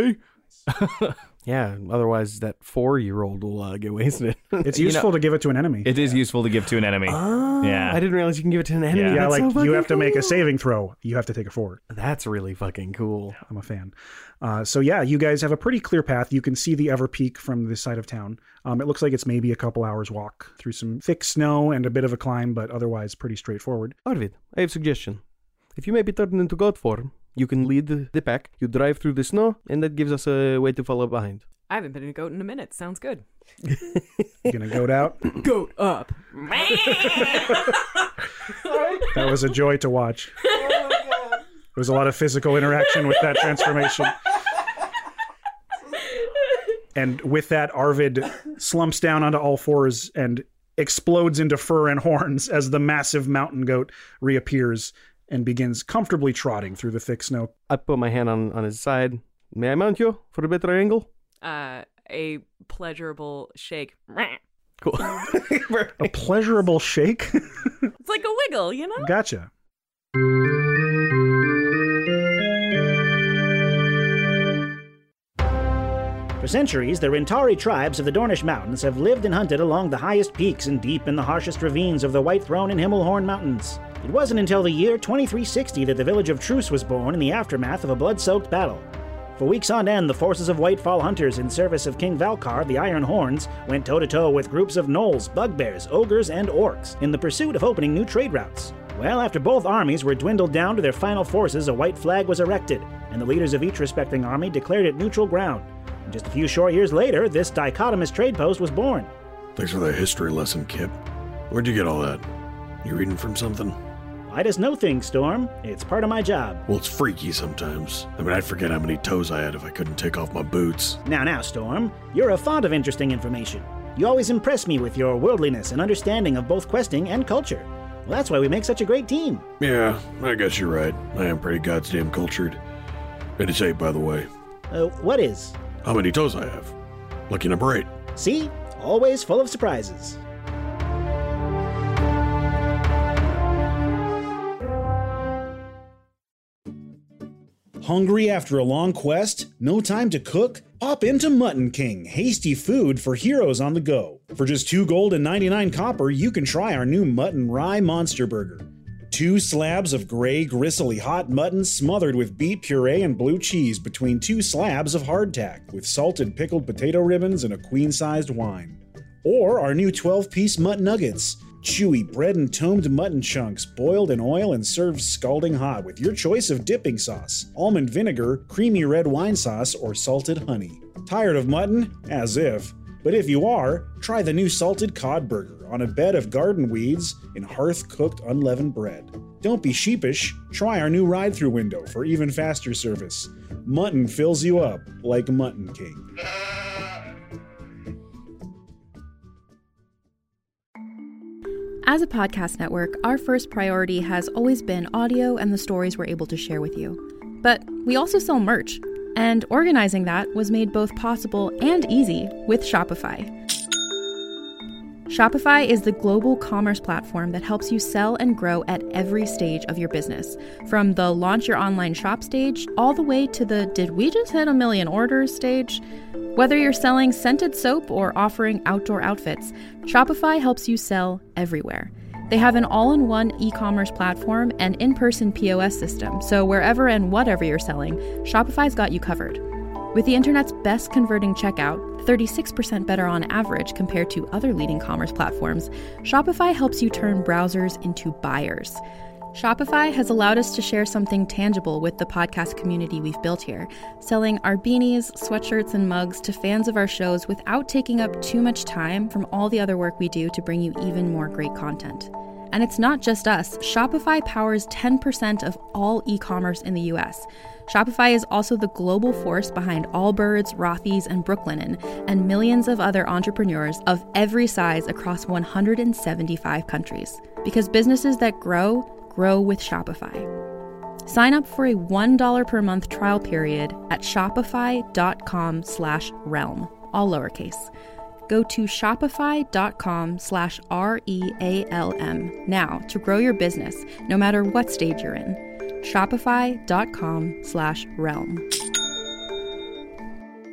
Yeah, otherwise that 4-year-old will get wasted. It's useful to give it to an enemy. It is useful to give to an enemy. Oh, Yeah. I didn't realize you can give it to an enemy. Yeah, That's like so you fucking have to make a cool. saving throw. You have to take a fort. That's really fucking cool. I'm a fan. So yeah, you guys have a pretty clear path. You can see the Ever Peak from this side of town. It looks like it's maybe a couple hours walk through some thick snow and a bit of a climb, but otherwise pretty straightforward. Arvid, I have a suggestion. If you may be turned into goat form, you can lead the pack, you drive through the snow, and that gives us a way to follow behind. I haven't been a goat in a minute. Sounds good. You gonna goat out? Goat up. That was a joy to watch. There was a lot of physical interaction with that transformation. And with that, Arvid slumps down onto all fours and explodes into fur and horns as the massive mountain goat reappears and begins comfortably trotting through the thick snow. I put my hand on his side. May I mount you for a better angle? A pleasurable shake. Cool. A pleasurable shake? It's like a wiggle, you know? Gotcha. For centuries, the Rintari tribes of the Dornish Mountains have lived and hunted along the highest peaks and deep in the harshest ravines of the White Throne and Himmelhorn Mountains. It wasn't until the year 2360 that the village of Truce was born in the aftermath of a blood-soaked battle. For weeks on end, the forces of Whitefall hunters in service of King Valkar, the Iron Horns, went toe-to-toe with groups of gnolls, bugbears, ogres, and orcs in the pursuit of opening new trade routes. Well, after both armies were dwindled down to their final forces, a white flag was erected, and the leaders of each respecting army declared it neutral ground. And just a few short years later, this dichotomous trade post was born. Thanks for that history lesson, Kip. Where'd you get all that? You reading from something? I just know things, Storm. It's part of my job. Well, it's freaky sometimes. I mean, I'd forget how many toes I had if I couldn't take off my boots. Now, Storm, you're a font of interesting information. You always impress me with your worldliness and understanding of both questing and culture. Well, that's why we make such a great team. Yeah, I guess you're right. I am pretty goddamn cultured. And it's 8, by the way. What is? How many toes I have? Lucky number 8. See? Always full of surprises. Hungry after a long quest? No time to cook? Pop into Mutton King, hasty food for heroes on the go. For just 2 gold and 99 copper, you can try our new Mutton Rye Monster Burger. 2 slabs of gray, gristly hot mutton smothered with beet puree and blue cheese between 2 slabs of hardtack with salted pickled potato ribbons and a queen-sized wine. Or our new 12-piece mutton nuggets. Chewy bread and tomed mutton chunks boiled in oil and served scalding hot with your choice of dipping sauce, almond vinegar, creamy red wine sauce, or salted honey. Tired of mutton? As if. But if you are, try the new salted cod burger on a bed of garden weeds in hearth-cooked unleavened bread. Don't be sheepish, try our new ride-through window for even faster service. Mutton fills you up like Mutton King. As a podcast network, our first priority has always been audio and the stories we're able to share with you. But we also sell merch, and organizing that was made both possible and easy with Shopify. Shopify is the global commerce platform that helps you sell and grow at every stage of your business, from the launch your online shop stage all the way to the did we just hit 1 million orders stage. Whether you're selling scented soap or offering outdoor outfits, Shopify helps you sell everywhere. They have an all-in-one e-commerce platform and in-person POS system, so wherever and whatever you're selling, Shopify's got you covered. With the internet's best converting checkout, 36% better on average compared to other leading commerce platforms, Shopify helps you turn browsers into buyers. Shopify has allowed us to share something tangible with the podcast community we've built here, selling our beanies, sweatshirts, and mugs to fans of our shows without taking up too much time from all the other work we do to bring you even more great content. And it's not just us. Shopify powers 10% of all e-commerce in the US. Shopify is also the global force behind Allbirds, Rothy's, and Brooklinen, and millions of other entrepreneurs of every size across 175 countries. Because businesses that grow with Shopify. Sign up for a $1 per month trial period at shopify.com/realm, all lowercase. Go to shopify.com/REALM now to grow your business, no matter what stage you're in. Shopify.com/realm.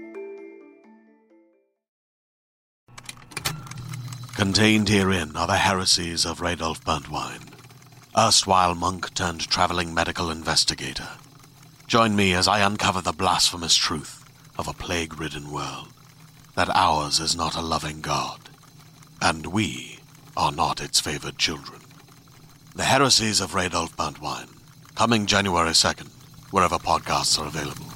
Contained herein are the heresies of Radolf Burntwine, erstwhile monk turned traveling medical investigator. Join me as I uncover the blasphemous truth of a plague-ridden world, that ours is not a loving God, and we are not its favored children. The Heresies of Radolf Burntwine, coming January 2nd, wherever podcasts are available.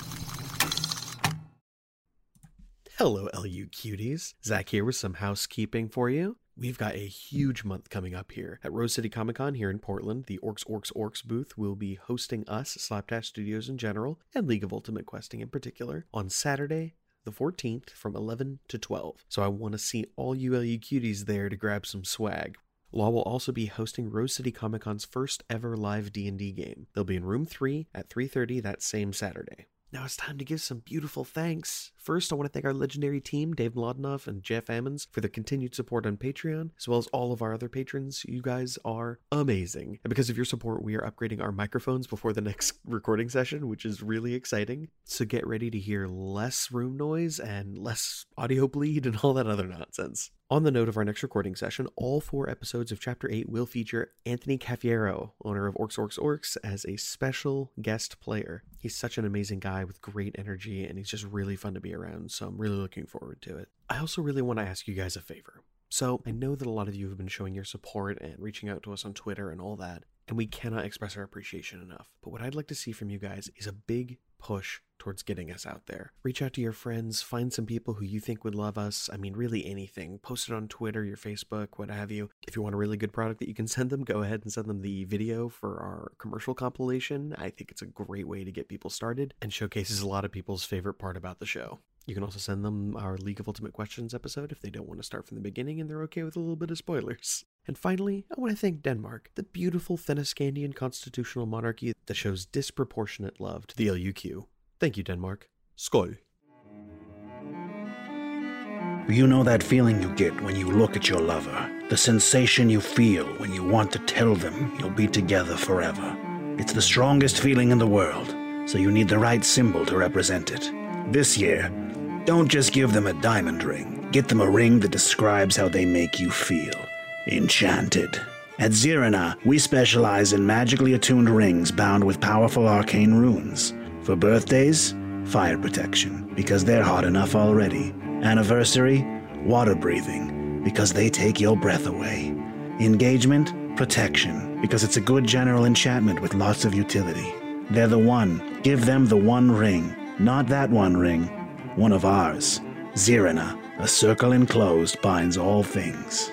Hello, LU cuties. Zach here with some housekeeping for you. We've got a huge month coming up here. At Rose City Comic Con here in Portland, the Orcs booth will be hosting us, Slapdash Studios in general, and League of Ultimate Questing in particular, on Saturday, the 14th from 11 to 12. So I want to see all you LU cuties there to grab some swag. Law will also be hosting Rose City Comic Con's first ever live D&D game. They'll be in Room 3 at 3:30 that same Saturday. Now it's time to give some beautiful thanks. First, I want to thank our legendary team, Dave Mlodinoff and Jeff Ammons, for their continued support on Patreon, as well as all of our other patrons. You guys are amazing. And because of your support, we are upgrading our microphones before the next recording session, which is really exciting. So get ready to hear less room noise and less audio bleed and all that other nonsense. On the note of our next recording session, all 4 episodes of Chapter 8 will feature Anthony Cafiero, owner of Orcs, as a special guest player. He's such an amazing guy with great energy, and he's just really fun to be around, so I'm really looking forward to it. I also really want to ask you guys a favor. So, I know that a lot of you have been showing your support and reaching out to us on Twitter and all that, and we cannot express our appreciation enough. But what I'd like to see from you guys is a big push towards getting us out there. Reach out to your friends, find some people who you think would love us. I mean, really anything. Post it on Twitter, your Facebook, what have you. If you want a really good product that you can send them, go ahead and send them the video for our commercial compilation. I think it's a great way to get people started and showcases a lot of people's favorite part about the show. You can also send them our League of Ultimate Questions episode if they don't want to start from the beginning and they're okay with a little bit of spoilers. And finally, I want to thank Denmark, the beautiful Fenniscandian constitutional monarchy that shows disproportionate love to the LUQ. Thank you, Denmark. Skål. You know that feeling you get when you look at your lover, the sensation you feel when you want to tell them you'll be together forever. It's the strongest feeling in the world, so you need the right symbol to represent it. This year, don't just give them a diamond ring. Get them a ring that describes how they make you feel. Enchanted. At Zirina, we specialize in magically attuned rings bound with powerful arcane runes. For birthdays, fire protection, because they're hot enough already. Anniversary, water breathing, because they take your breath away. Engagement, protection, because it's a good general enchantment with lots of utility. They're the one. Give them the one ring. Not that one ring. One of ours. Zirina, a circle enclosed binds all things.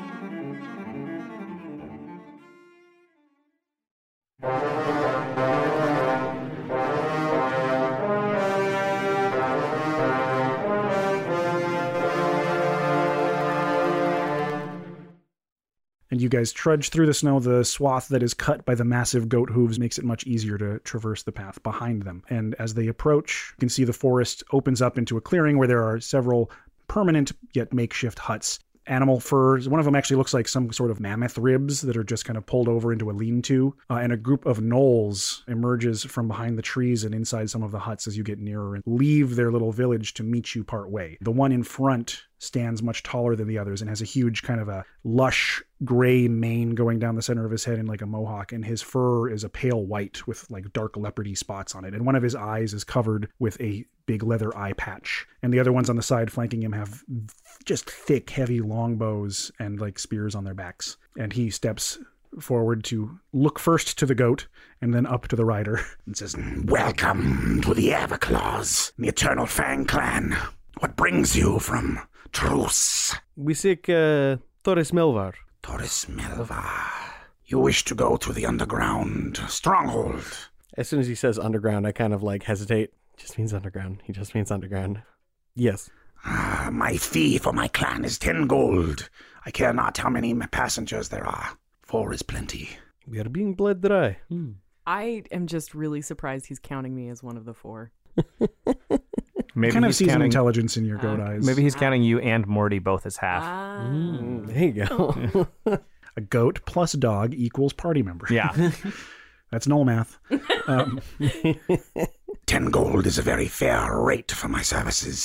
And you guys trudge through the snow. The swath that is cut by the massive goat hooves makes it much easier to traverse the path behind them. And as they approach, you can see the forest opens up into a clearing where there are several permanent yet makeshift huts. Animal furs. One of them actually looks like some sort of mammoth ribs that are just kind of pulled over into a lean-to. And a group of gnolls emerges from behind the trees and inside some of the huts as you get nearer and leave their little village to meet you part way. The one in front stands much taller than the others and has a huge kind of a lush gray mane going down the center of his head in like a mohawk, and his fur is a pale white with like dark leopardy spots on it, and one of his eyes is covered with a big leather eye patch, and the other ones on the side flanking him have just thick, heavy longbows and like spears on their backs. And he steps forward to look first to the goat and then up to the rider and says, Welcome to the Everclaws, the Eternal Fang Clan. What brings you from Truce? We seek Torres Melvar. Torres Melvar. You wish to go to the underground stronghold. As soon as he says underground, I kind of like hesitate. Just means underground. He just means underground. Yes. My fee for my clan is 10 gold. I care not how many passengers there are. 4 is plenty. We are being bled dry. I am just really surprised he's counting me as one of the 4. Maybe kind of he's sees an counting intelligence in your goat eyes. Maybe he's counting you and Morty both as half. There you go. A goat plus dog equals party member. Yeah. That's null math. 10 gold is a very fair rate for my services.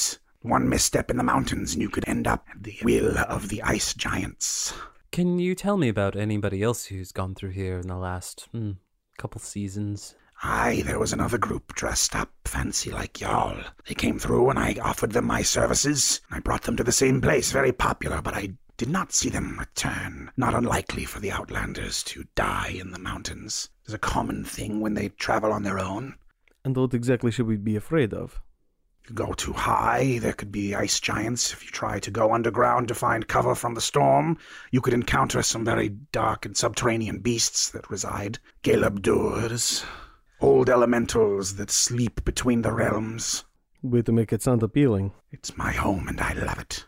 One misstep in the mountains and you could end up at the will of the ice giants. Can you tell me about anybody else who's gone through here in the last couple seasons? Aye, there was another group dressed up fancy like y'all. They came through and I offered them my services. I brought them to the same place, very popular, but I did not see them return. Not unlikely for the Outlanders to die in the mountains. It's a common thing when they travel on their own. And what exactly should we be afraid of? You go too high, there could be ice giants. If you try to go underground to find cover from the storm, you could encounter some very dark and subterranean beasts that reside. Galebdurs, old elementals that sleep between the realms. Way to make it sound appealing. It's my home and I love it.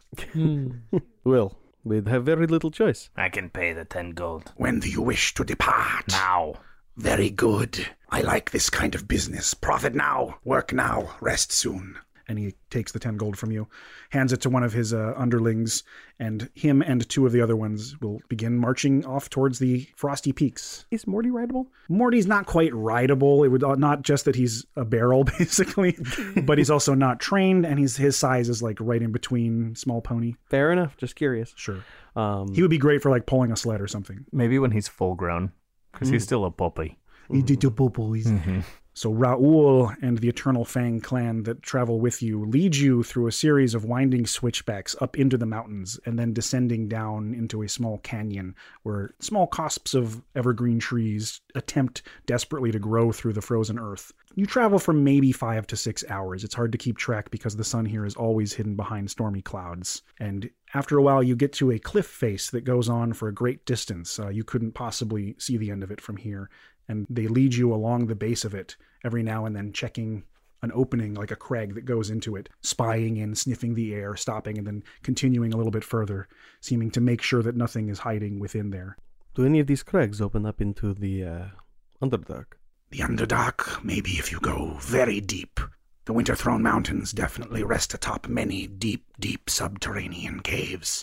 Well, we'd have very little choice. I can pay the 10 gold. When do you wish to depart? Now. Very good. I like this kind of business. Profit now, work now, rest soon. And he takes the 10 gold from you, hands it to one of his underlings, and him and two of the other ones will begin marching off towards the Frosty Peaks. Is Morty rideable? Morty's not quite rideable. It would not just that he's a barrel, basically, but he's also not trained, and his size is like right in between small pony. Fair enough. Just curious. Sure. He would be great for like pulling a sled or something. Maybe when he's full grown, because he's still a puppy. He did the puppies. So Raoul and the Eternal Fang clan that travel with you lead you through a series of winding switchbacks up into the mountains and then descending down into a small canyon where small cusps of evergreen trees attempt desperately to grow through the frozen earth. You travel for maybe 5 to 6 hours. It's hard to keep track because the sun here is always hidden behind stormy clouds. And after a while, you get to a cliff face that goes on for a great distance. You couldn't possibly see the end of it from here. And they lead you along the base of it, every now and then checking an opening like a crag that goes into it, spying in, sniffing the air, stopping, and then continuing a little bit further, seeming to make sure that nothing is hiding within there. Do any of these crags open up into the Underdark? The Underdark, maybe if you go very deep. The Winterthrone Mountains definitely rest atop many deep, deep subterranean caves.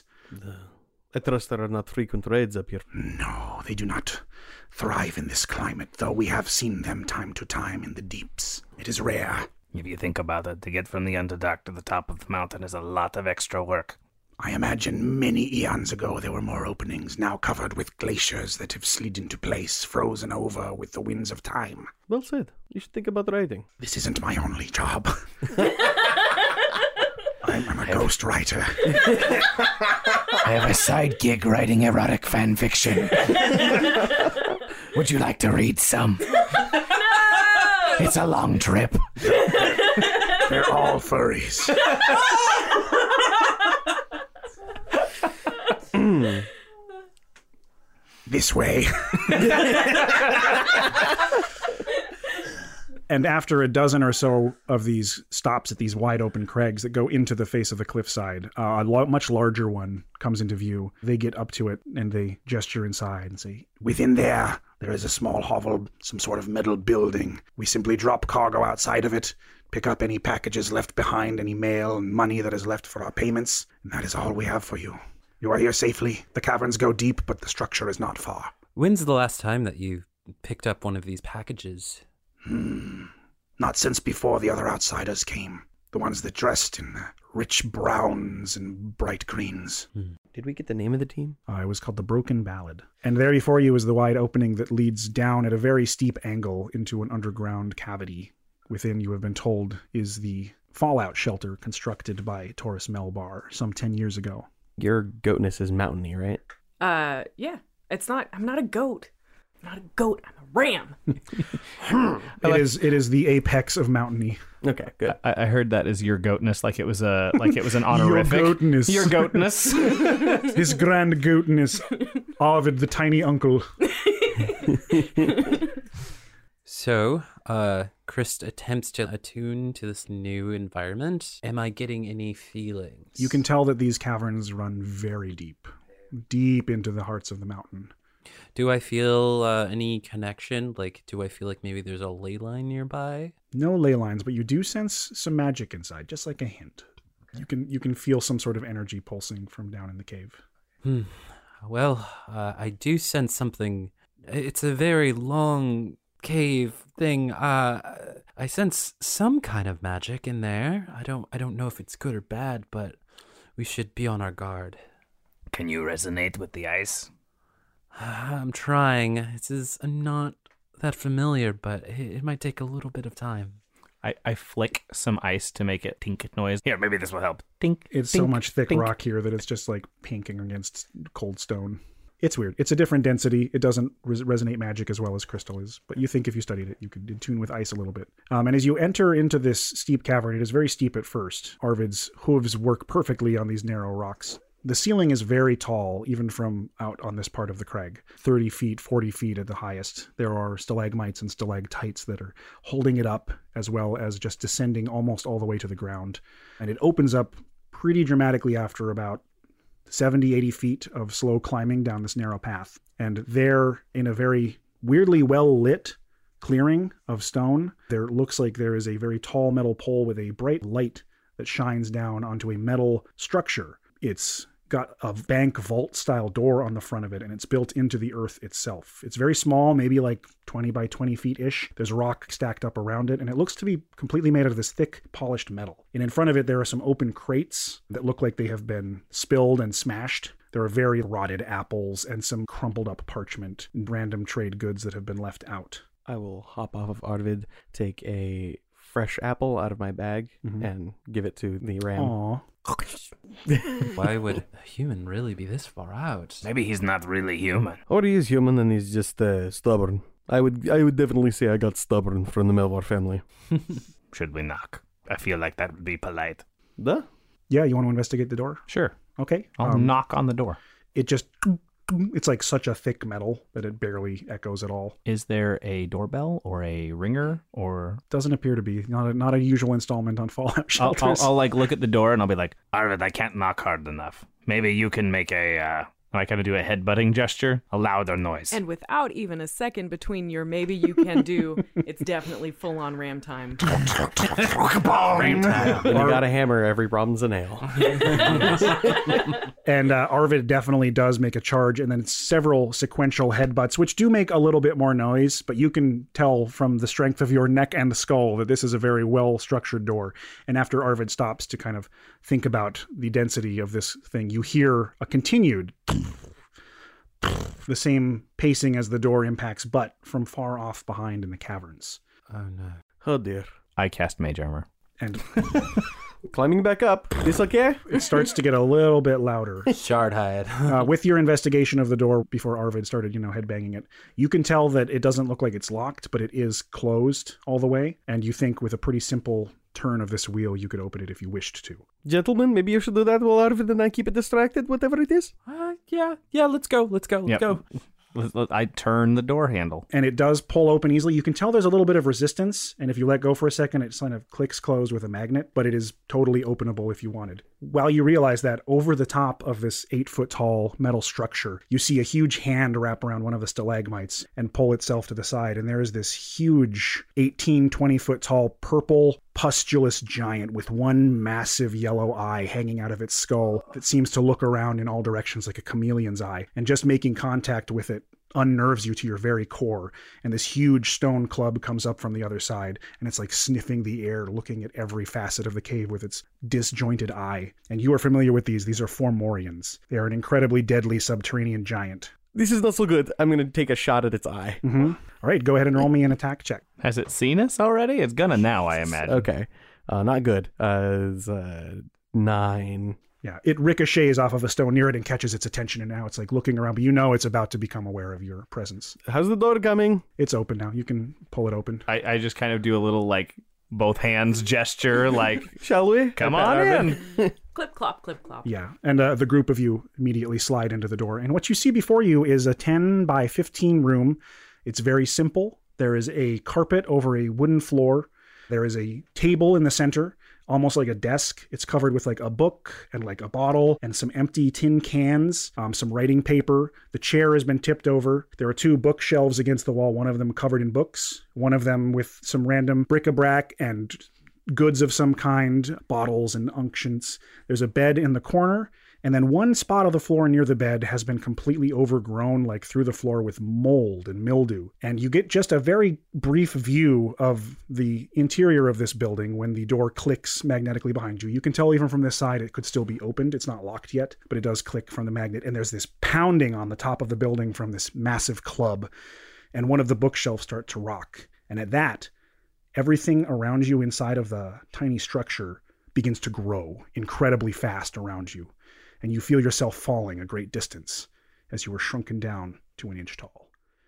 I trust there are not frequent raids up here. No, they do not thrive in this climate, though we have seen them time to time in the deeps. It is rare. If you think about it, to get from the Underdark to the top of the mountain is a lot of extra work. I imagine many eons ago there were more openings, now covered with glaciers that have slid into place, frozen over with the winds of time. Well said. You should think about writing. This isn't my only job. I'm a ghost writer. I have a side gig writing erotic fan fiction. Would you like to read some? No! It's a long trip. They're all furries. This way. And after a dozen or so of these stops at these wide open crags that go into the face of the cliffside, a much larger one comes into view. They get up to it and they gesture inside and say, "Within there is a small hovel, some sort of metal building. We simply drop cargo outside of it, pick up any packages left behind, any mail and money that is left for our payments, and that is all we have for you. You are here safely. The caverns go deep, but the structure is not far." When's the last time that you picked up one of these packages? Not since before the other outsiders came. The ones that dressed in rich browns and bright greens. Did we get the name of the team? It was called the Broken Ballad. And there before you is the wide opening that leads down at a very steep angle into an underground cavity. Within, you have been told, is the fallout shelter constructed by Taurus Melbar some 10 years ago. Your goatness is mountainy, right? Yeah. I'm not a goat. I'm not a goat. I'm a ram. It is the apex of mountainy. Okay, good. I heard that as your goatness, like it was an honorific. Your goatness. Your goatness. His grand goatness. Ovid, the tiny uncle. So, Chris attempts to attune to this new environment. Am I getting any feelings? You can tell that these caverns run very deep. Deep into the hearts of the mountain. Do I feel any connection? Like, do I feel like maybe there's a ley line nearby? No ley lines, but you do sense some magic inside, just like a hint. You can feel some sort of energy pulsing from down in the cave. Well, I do sense something. It's a very long cave thing, I sense some kind of magic in there. I don't know if it's good or bad, but we should be on our guard. Can you resonate with the ice? I'm trying. I'm not that familiar, but it might take a little bit of time. I flick some ice to make it tink noise. Here, maybe this will help. Tink. It's tink, so much thick tink. rock here that it's just like pinking against cold stone. It's weird. It's a different density. It doesn't resonate magic as well as crystal is, but you think if you studied it, you could attune with ice a little bit. And as you enter into this steep cavern, it is very steep at first. Arvid's hooves work perfectly on these narrow rocks. The ceiling is very tall, even from out on this part of the crag. 30 feet, 40 feet at the highest. There are stalagmites and stalactites that are holding it up, as well as just descending almost all the way to the ground. And it opens up pretty dramatically after about 70, 80 feet of slow climbing down this narrow path. And there, in a very weirdly well-lit clearing of stone, there looks like there is a very tall metal pole with a bright light that shines down onto a metal structure. It's got a bank vault style door on the front of it, and it's built into the earth itself. It's very small, maybe like 20 by 20 feet ish. There's rock stacked up around it, and it looks to be completely made out of this thick polished metal. And in front of it there are some open crates that look like they have been spilled and smashed. There are very rotted apples and some crumpled up parchment and random trade goods that have been left out. I will hop off of Arvid, take a fresh apple out of my bag, and give it to the ram. Aww. Why would a human really be this far out? Maybe he's not really human. Or he is human and he's just stubborn. I would definitely say I got stubborn from the Melvar family. Should we knock? I feel like that would be polite. Duh. Yeah, you want to investigate the door? Sure. Okay. I'll knock on the door. It's like such a thick metal that it barely echoes at all. Is there a doorbell or a ringer or? Doesn't appear to be. Not a usual installment on Fallout Shelters. I'll like look at the door and I'll be like, Arvid, I can't knock hard enough. Maybe you can make I kind of do a headbutting gesture, a louder noise. And without even a second between your maybe you can do, it's definitely full on ram time. Ram time. And you gotta hammer every problem's a nail. And Arvid definitely does make a charge, and then it's several sequential headbutts, which do make a little bit more noise, but you can tell from the strength of your neck and the skull that this is a very well-structured door. And after Arvid stops to kind of think about the density of this thing, you hear a continued the same pacing as the door impacts, but from far off behind in the caverns. Oh no. Oh dear. I cast Mage Armor. And climbing back up. This okay? It starts to get a little bit louder. Shardhide. With your investigation of the door before Arvid started, headbanging it, you can tell that it doesn't look like it's locked, but it is closed all the way. And you think with a pretty simple turn of this wheel, you could open it if you wished to. Gentlemen, maybe you should do that while Arvid and I keep it distracted, whatever it is. Yeah, let's go. Let's go. I turn the door handle. And it does pull open easily. You can tell there's a little bit of resistance, and if you let go for a second, it kind of clicks closed with a magnet, but it is totally openable if you wanted. While you realize that over the top of this 8-foot-tall metal structure, you see a huge hand wrap around one of the stalagmites and pull itself to the side, and there is this huge 18, 20-foot-tall purple pustulous giant with one massive yellow eye hanging out of its skull that seems to look around in all directions like a chameleon's eye, and just making contact with it unnerves you to your very core. And this huge stone club comes up from the other side, and it's like sniffing the air, looking at every facet of the cave with its disjointed eye. And you are familiar with these. These are Formorians. They are an incredibly deadly subterranean giant. This is not so good. I'm going to take a shot at its eye. All right, go ahead and roll me an attack check. Has it seen us already? It's gonna now, I imagine. Okay. Not good. It's 9. Yeah, it ricochets off of a stone near it and catches its attention, and now it's like looking around, but it's about to become aware of your presence. How's the door coming? It's open now. You can pull it open. I just kind of do a little both hands gesture, shall we? Come on in. Clip clop, clip clop. Yeah, and the group of you immediately slide into the door, and what you see before you is a 10 by 15 room. It's very simple. There is a carpet over a wooden floor. There is a table in the center, almost like a desk. It's covered with a book and a bottle and some empty tin cans, some writing paper. The chair has been tipped over. There are 2 bookshelves against the wall, one of them covered in books, one of them with some random bric-a-brac and goods of some kind, bottles and unctions. There's a bed in the corner, And then one spot of the floor near the bed has been completely overgrown, like through the floor, with mold and mildew. And you get just a very brief view of the interior of this building when the door clicks magnetically behind you. You can tell even from this side it could still be opened. It's not locked yet, but it does click from the magnet. And there's this pounding on the top of the building from this massive club. And one of the bookshelves start to rock. And at that, everything around you inside of the tiny structure begins to grow incredibly fast around you. And you feel yourself falling a great distance as you are shrunken down to an inch tall.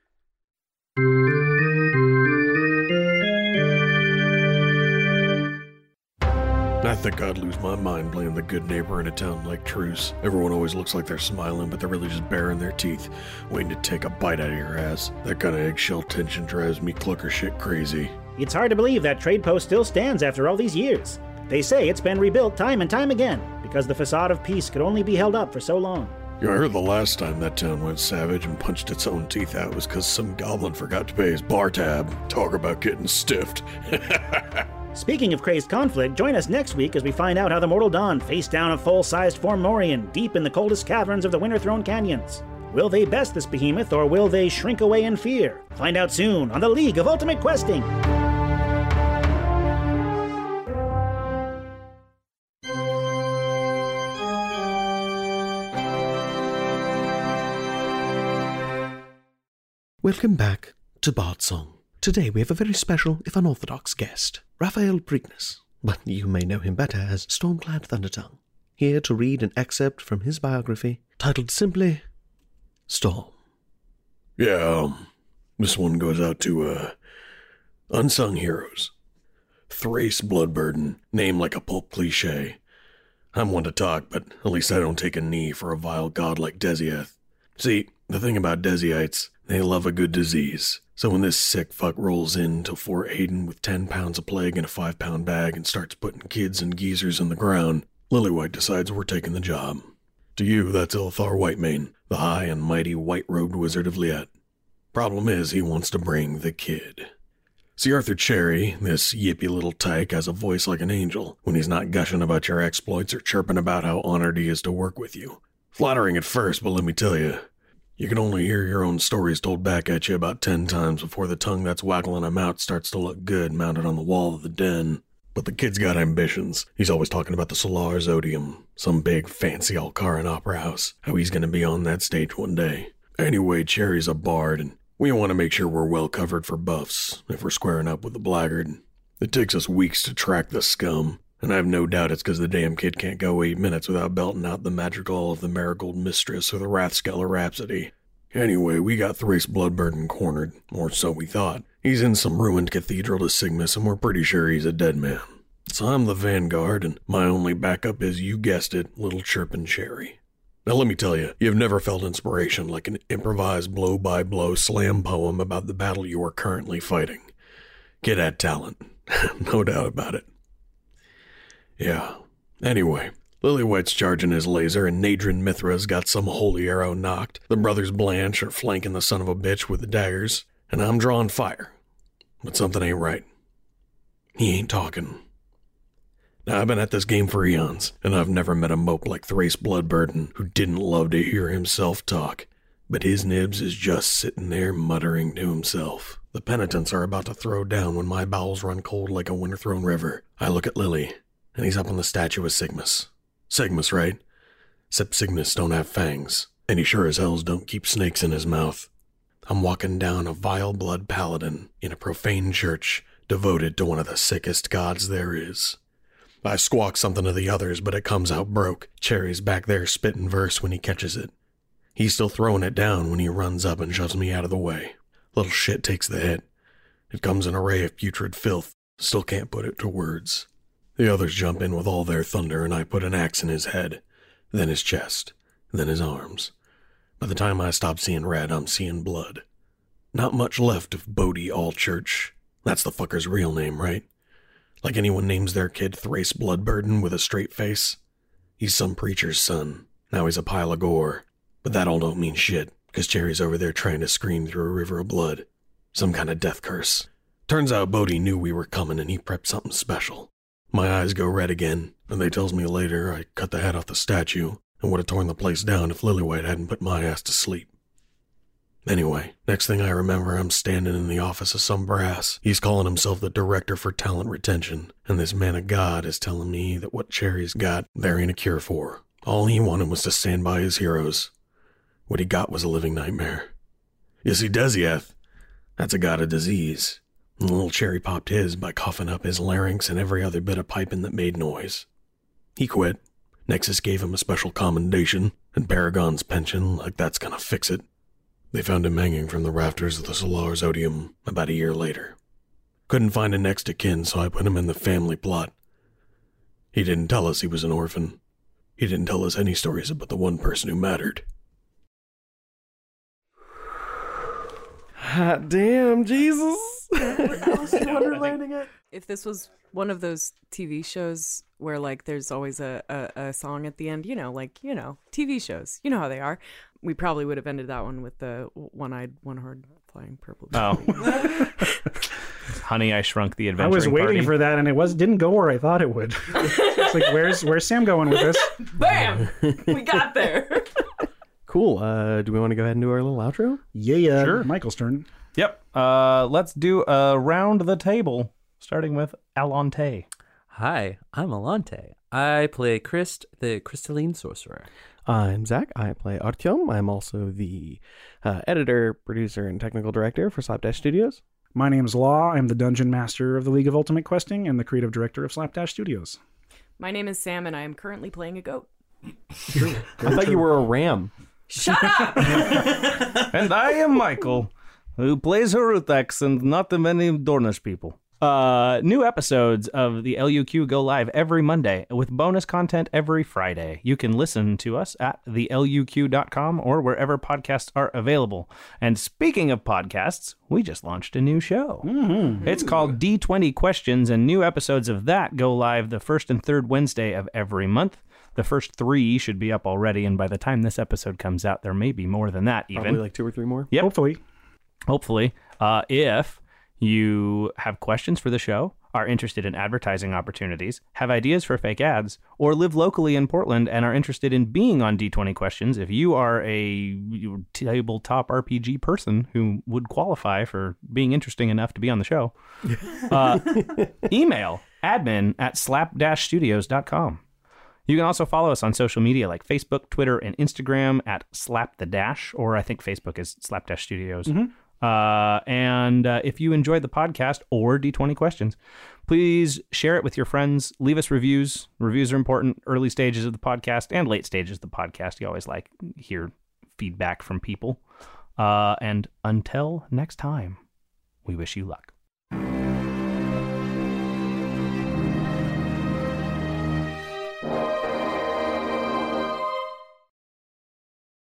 I think I'd lose my mind playing the good neighbor in a town like Truce. Everyone always looks like they're smiling, but they're really just baring their teeth, waiting to take a bite out of your ass. That kind of eggshell tension drives me clucker shit crazy. It's hard to believe that trade post still stands after all these years. They say it's been rebuilt time and time again, because the facade of peace could only be held up for so long. Yeah, I heard the last time that town went savage and punched its own teeth out was because some goblin forgot to pay his bar tab. Talk about getting stiffed. Speaking of crazed conflict, join us next week as we find out how the Mortal Dawn face down a full-sized Fomorian deep in the coldest caverns of the Winterthrone Canyons. Will they best this behemoth, or will they shrink away in fear? Find out soon on the League of Ultimate Questing! Welcome back to Bard Song. Today we have a very special, if unorthodox guest, Raphael Preakness, but you may know him better as Stormclad Thundertongue, here to read an excerpt from his biography, titled simply, Storm. Yeah, this one goes out to, unsung heroes. Thrace Bloodburden, name like a pulp cliche. I'm one to talk, but at least I don't take a knee for a vile god like Desiath. See, the thing about Desiites, they love a good disease. So when this sick fuck rolls into Fort Aiden with 10 pounds of plague in a 5-pound bag and starts putting kids and geezers in the ground, Lillywhite decides we're taking the job. To you, that's Ilthar Whitemane, the high and mighty white-robed wizard of Liet. Problem is, he wants to bring the kid. See, Arthur Cherry, this yippy little tyke, has a voice like an angel when he's not gushing about your exploits or chirping about how honored he is to work with you. Flattering at first, but let me tell you, you can only hear your own stories told back at you about 10 times before the tongue that's waggling them out starts to look good mounted on the wall of the den. But the kid's got ambitions. He's always talking about the Solar's Odium, some big fancy Alcaran opera house, how he's going to be on that stage one day. Anyway, Cherry's a bard, and we want to make sure we're well covered for buffs if we're squaring up with the blackguard. It takes us weeks to track the scum, and I have no doubt it's because the damn kid can't go 8 minutes without belting out the madrigal of the Marigold Mistress or the Rathskeller Rhapsody. Anyway, we got Thrace Bloodburden cornered, or so we thought. He's in some ruined cathedral to Sigmas, and we're pretty sure he's a dead man. So I'm the vanguard, and my only backup is, you guessed it, little chirpin' Cherry. Now let me tell you, you've never felt inspiration like an improvised blow-by-blow slam poem about the battle you are currently fighting. Kid had talent, no doubt about it. Yeah. Anyway, Lillywhite's charging his laser, and Nadrin Mithra's got some holy arrow knocked. The brothers Blanche are flanking the son of a bitch with the daggers, and I'm drawing fire. But something ain't right. He ain't talking. Now, I've been at this game for eons, and I've never met a mope like Thrace Bloodburden who didn't love to hear himself talk. But his nibs is just sitting there muttering to himself. The penitents are about to throw down when my bowels run cold like a Winterthrone river. I look at Lily, and he's up on the statue of Sigmas. Sigmas, right? Except Sigmas don't have fangs, and he sure as hells don't keep snakes in his mouth. I'm walking down a vile blood paladin in a profane church devoted to one of the sickest gods there is. I squawk something to the others, but it comes out broke. Cherry's back there spitting verse when he catches it. He's still throwing it down when he runs up and shoves me out of the way. Little shit takes the hit. It comes an array of putrid filth. Still can't put it to words. The others jump in with all their thunder, and I put an axe in his head, then his chest, then his arms. By the time I stop seeing red, I'm seeing blood. Not much left of Bodhi Allchurch. That's the fucker's real name, right? Like anyone names their kid Thrace Bloodburden with a straight face. He's some preacher's son. Now he's a pile of gore. But that all don't mean shit, because Cherry's over there trying to scream through a river of blood. Some kind of death curse. Turns out Bodhi knew we were coming, and he prepped something special. My eyes go red again, and they tells me later I cut the head off the statue, and and would have torn the place down if Lillywhite hadn't put my ass to sleep. Anyway, next thing I remember, I'm standing in the office of some brass. He's calling himself the Director for Talent Retention, and this man of God is telling me that what Cherry's got, there ain't a cure for. All he wanted was to stand by his heroes. What he got was a living nightmare. You see, Desiath, that's a god of disease. And little Cherry popped his by coughing up his larynx and every other bit of piping that made noise. He quit. Nexus gave him a special commendation, and Paragon's pension, like that's gonna fix it. They found him hanging from the rafters of the Solar's Odium about a year later. Couldn't find a next of kin, so I put him in the family plot. He didn't tell us he was an orphan. He didn't tell us any stories about the one person who mattered. Hot damn, Jesus. If this was one of those TV shows where, like, there's always a song at the end, TV shows, you know how they are, we probably would have ended that one with the one-eyed, one-horned flying purple. Oh. Honey, I Shrunk the Adventuring I was waiting Party. for that, and it didn't go where I thought it would. It's like, where's Sam going with this? Bam! We got there. Cool. Do we want to go ahead and do our little outro? Yeah. Sure. Michael's turn. Yep. Let's do round the table, starting with Alante. Hi, I'm Alante. I play Christ, the crystalline sorcerer. I'm Zach. I play Artyom. I'm also the editor, producer, and technical director for Slapdash Studios. My name's Law. I'm the dungeon master of the League of Ultimate Questing and the creative director of Slapdash Studios. My name is Sam, and I am currently playing a goat. I thought you were a ram. Shut up! And I am Michael, who plays Harutex and not the many Dornish people. New episodes of the LUQ go live every Monday with bonus content every Friday. You can listen to us at theluq.com or wherever podcasts are available. And speaking of podcasts, we just launched a new show. Mm-hmm. It's called D20 Questions, and new episodes of that go live the first and third Wednesday of every month. The first 3 should be up already, and by the time this episode comes out, there may be more than that even. Probably like 2 or 3 more? Yep. Hopefully. If you have questions for the show, are interested in advertising opportunities, have ideas for fake ads, or live locally in Portland and are interested in being on D20 Questions, if you are a tabletop RPG person who would qualify for being interesting enough to be on the show, email admin@slap-studios.com. You can also follow us on social media like Facebook, Twitter, and Instagram at Slap the Dash, or I think Facebook is Slapdash Studios. Mm-hmm. And if you enjoyed the podcast or D20 Questions, please share it with your friends. Leave us reviews. Reviews are important. Early stages of the podcast and late stages of the podcast. You always like hear feedback from people. And until next time, we wish you luck.